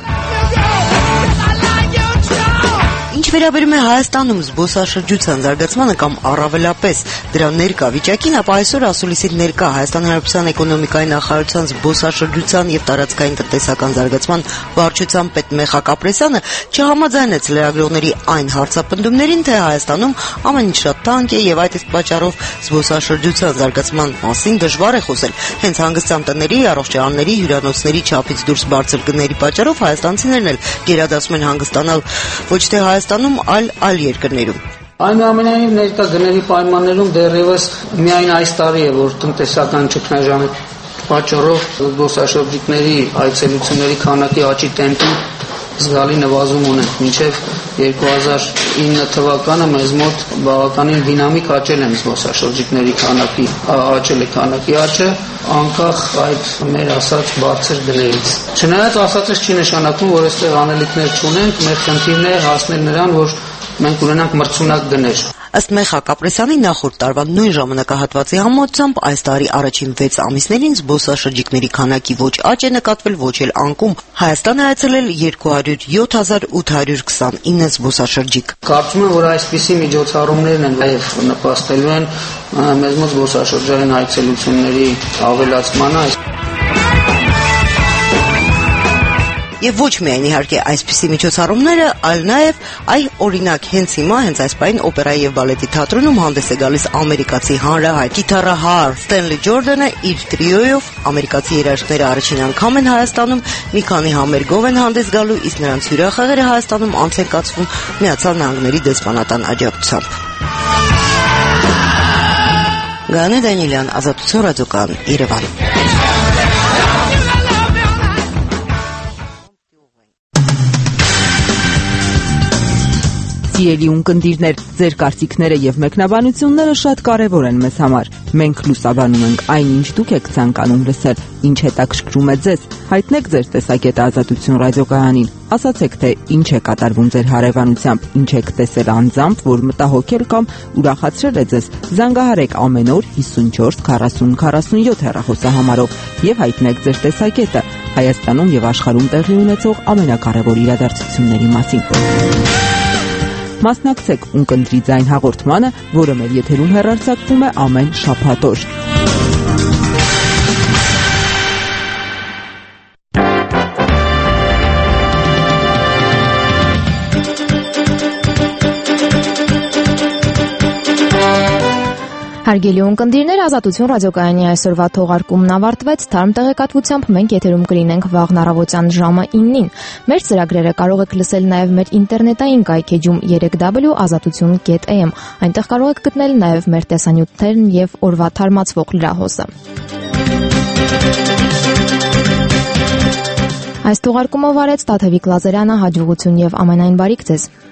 [SPEAKER 4] Ինչ վերաբերում է Հայաստանում զբոսաշրջության զարգացմանը կամ առավելապես դրա ներկա վիճակին, ապա այսօր ասուլիսի ներկա Հայաստանի Հանրապետության էկոնոմիկայի նախարարության զբոսաշրջության եւ տարածքային տնտեսական զարգացման վարչության պետ Մեխակ Ապրեսյանը չհամաձայնեց լրագրողների այն հարցապնդումներին, թե Հայաստանում ամեն ինչ շատ թանկ է եւ այդ իսկ պատճառով զբոսաշրջության զարգացման մասին դժվար է խոսել։ Հենց հանգստյան տների, առողջարանների, հյուրանոցների չափից դուրս բարձր գների պատճառով հայաստանցիներն էլ գերադասում են հանգստանալ ոչ թե Հայաստանում, այլ այլ երկրներում։
[SPEAKER 19] Այնուամենայնիվ ներկա գների պայմաններում դեռևս միայն այս տարի է, որ տնտեսական ճգնաժամի պատճառով զբոսաշրջիկների այցելությունների քանակի աճի տեմպը զգալի նվազում ունենք։ Մինչև երկու հազար ինը թվականը մեզ մոտ բավականին դինամիկ աճել են զբոսաշրջիկների քանակի, աճել է քանակի աճը, անկախ այդ մեր ասած բարձր գներից։ Չնայած ասածս չի նշանակում, որ այստեղ անելիքներ չունենք, մեր խնդիրն է հասնել նրան, որ մենք ունենանք մրցունակ գներ։
[SPEAKER 4] Ըստ Մեխակ Ապրեսյանի նախորդ տարվա նույն ժամանակահատվածի համոզությամբ այս տարի առաջին վեց ամիսներին զբոսաշրջիկների քանակի ոչ աճ է նկատվել, ոչ էլ անկում։ Հայաստան է այցելել երկու հարյուր յոթ հազար ութ հարյուր քսանինը զբոսաշրջիկ։
[SPEAKER 19] Կարծում եմ, որ այսպիսի միջոցառումներն են նաև նպաստելու են մեզ մոտ զբոսաշրջային այցելությունների ավելացմանը։
[SPEAKER 4] Եվ ոչ միայն իհարկե այսպիսի միջոցառումները, այլ նաև այ օրինակ հենց հիմա հենց այս պահին օպերայի եւ բալետի թատրոնում հանդես է գալիս ամերիկացի հանրահայտ գիտարահար Ստենլի Ջորդանը իր տրիոյով, ամերիկացի երաժիշտները առաջին անգամ են Հայաստանում, մի քանի համերգով են հանդես գալու, իսկ նրանց հյուրախաղերը Հայաստանում անց են կացվում Միացյալ Նահանգների դեսպանատան աջակցությամբ։ Գանե Դանիելյան, Ազատություն ռադիոկայան, Երևան։
[SPEAKER 16] Սիրելի ունկնդիրներ, ձեր կարծիքները եւ մեկնաբանությունները շատ կարեւոր են մեզ համար։ Մենք լուսաբանում ենք այն, ինչ դուք եք ցանկանում լսել, ինչ հետաքրքրում է ձեզ։ Հայտնեք ձեր տեսակետը Ազատություն ռադիոկայանին։ Ասացեք, թե ինչ է կատարվում ձեր հարևանությամբ, ինչ եք տեսել անձամբ, որ մտահոգել կամ ուրախացրել է ձեզ։ Զանգահարեք ամեն օր հիսունչորս քառասուն քառասունյոթ հեռախոսահամարով եւ հայտնեք ձեր տեսակետը Հայաստանում եւ աշխարհում տեղի ունեցող ամենակարևոր իրադարձությունների մասին։ Մասնակցեք Ունկնդրի ձայն հաղորդմանը, որը մեր եթերում հեռարձակվում է ամեն շաբաթ օր։
[SPEAKER 1] Հարգելի ունկնդիրներ, Ազատություն ռադիոկայանի այսօրվա թողարկումն ավարտվեց։ Թարմ տեղեկատվությամբ մենք եթերում կլինենք վաղն առավոտյան ժամը իննին։ Մեր ծրագրերը կարող եք լսել նաև մեր ինտերնետային կայքեջում երեք դաբլյու ազատություն կետ էյ էմ։ Այնտեղ կարող եք գտնել նաև մեր տեսանյութերն եւ օրվա թարմացվող լրահոսը։ Այս թողարկումը վարեց Տաթևիկ Լազարյանը, հաջողություն եւ ամենայն բարիք ձեզ։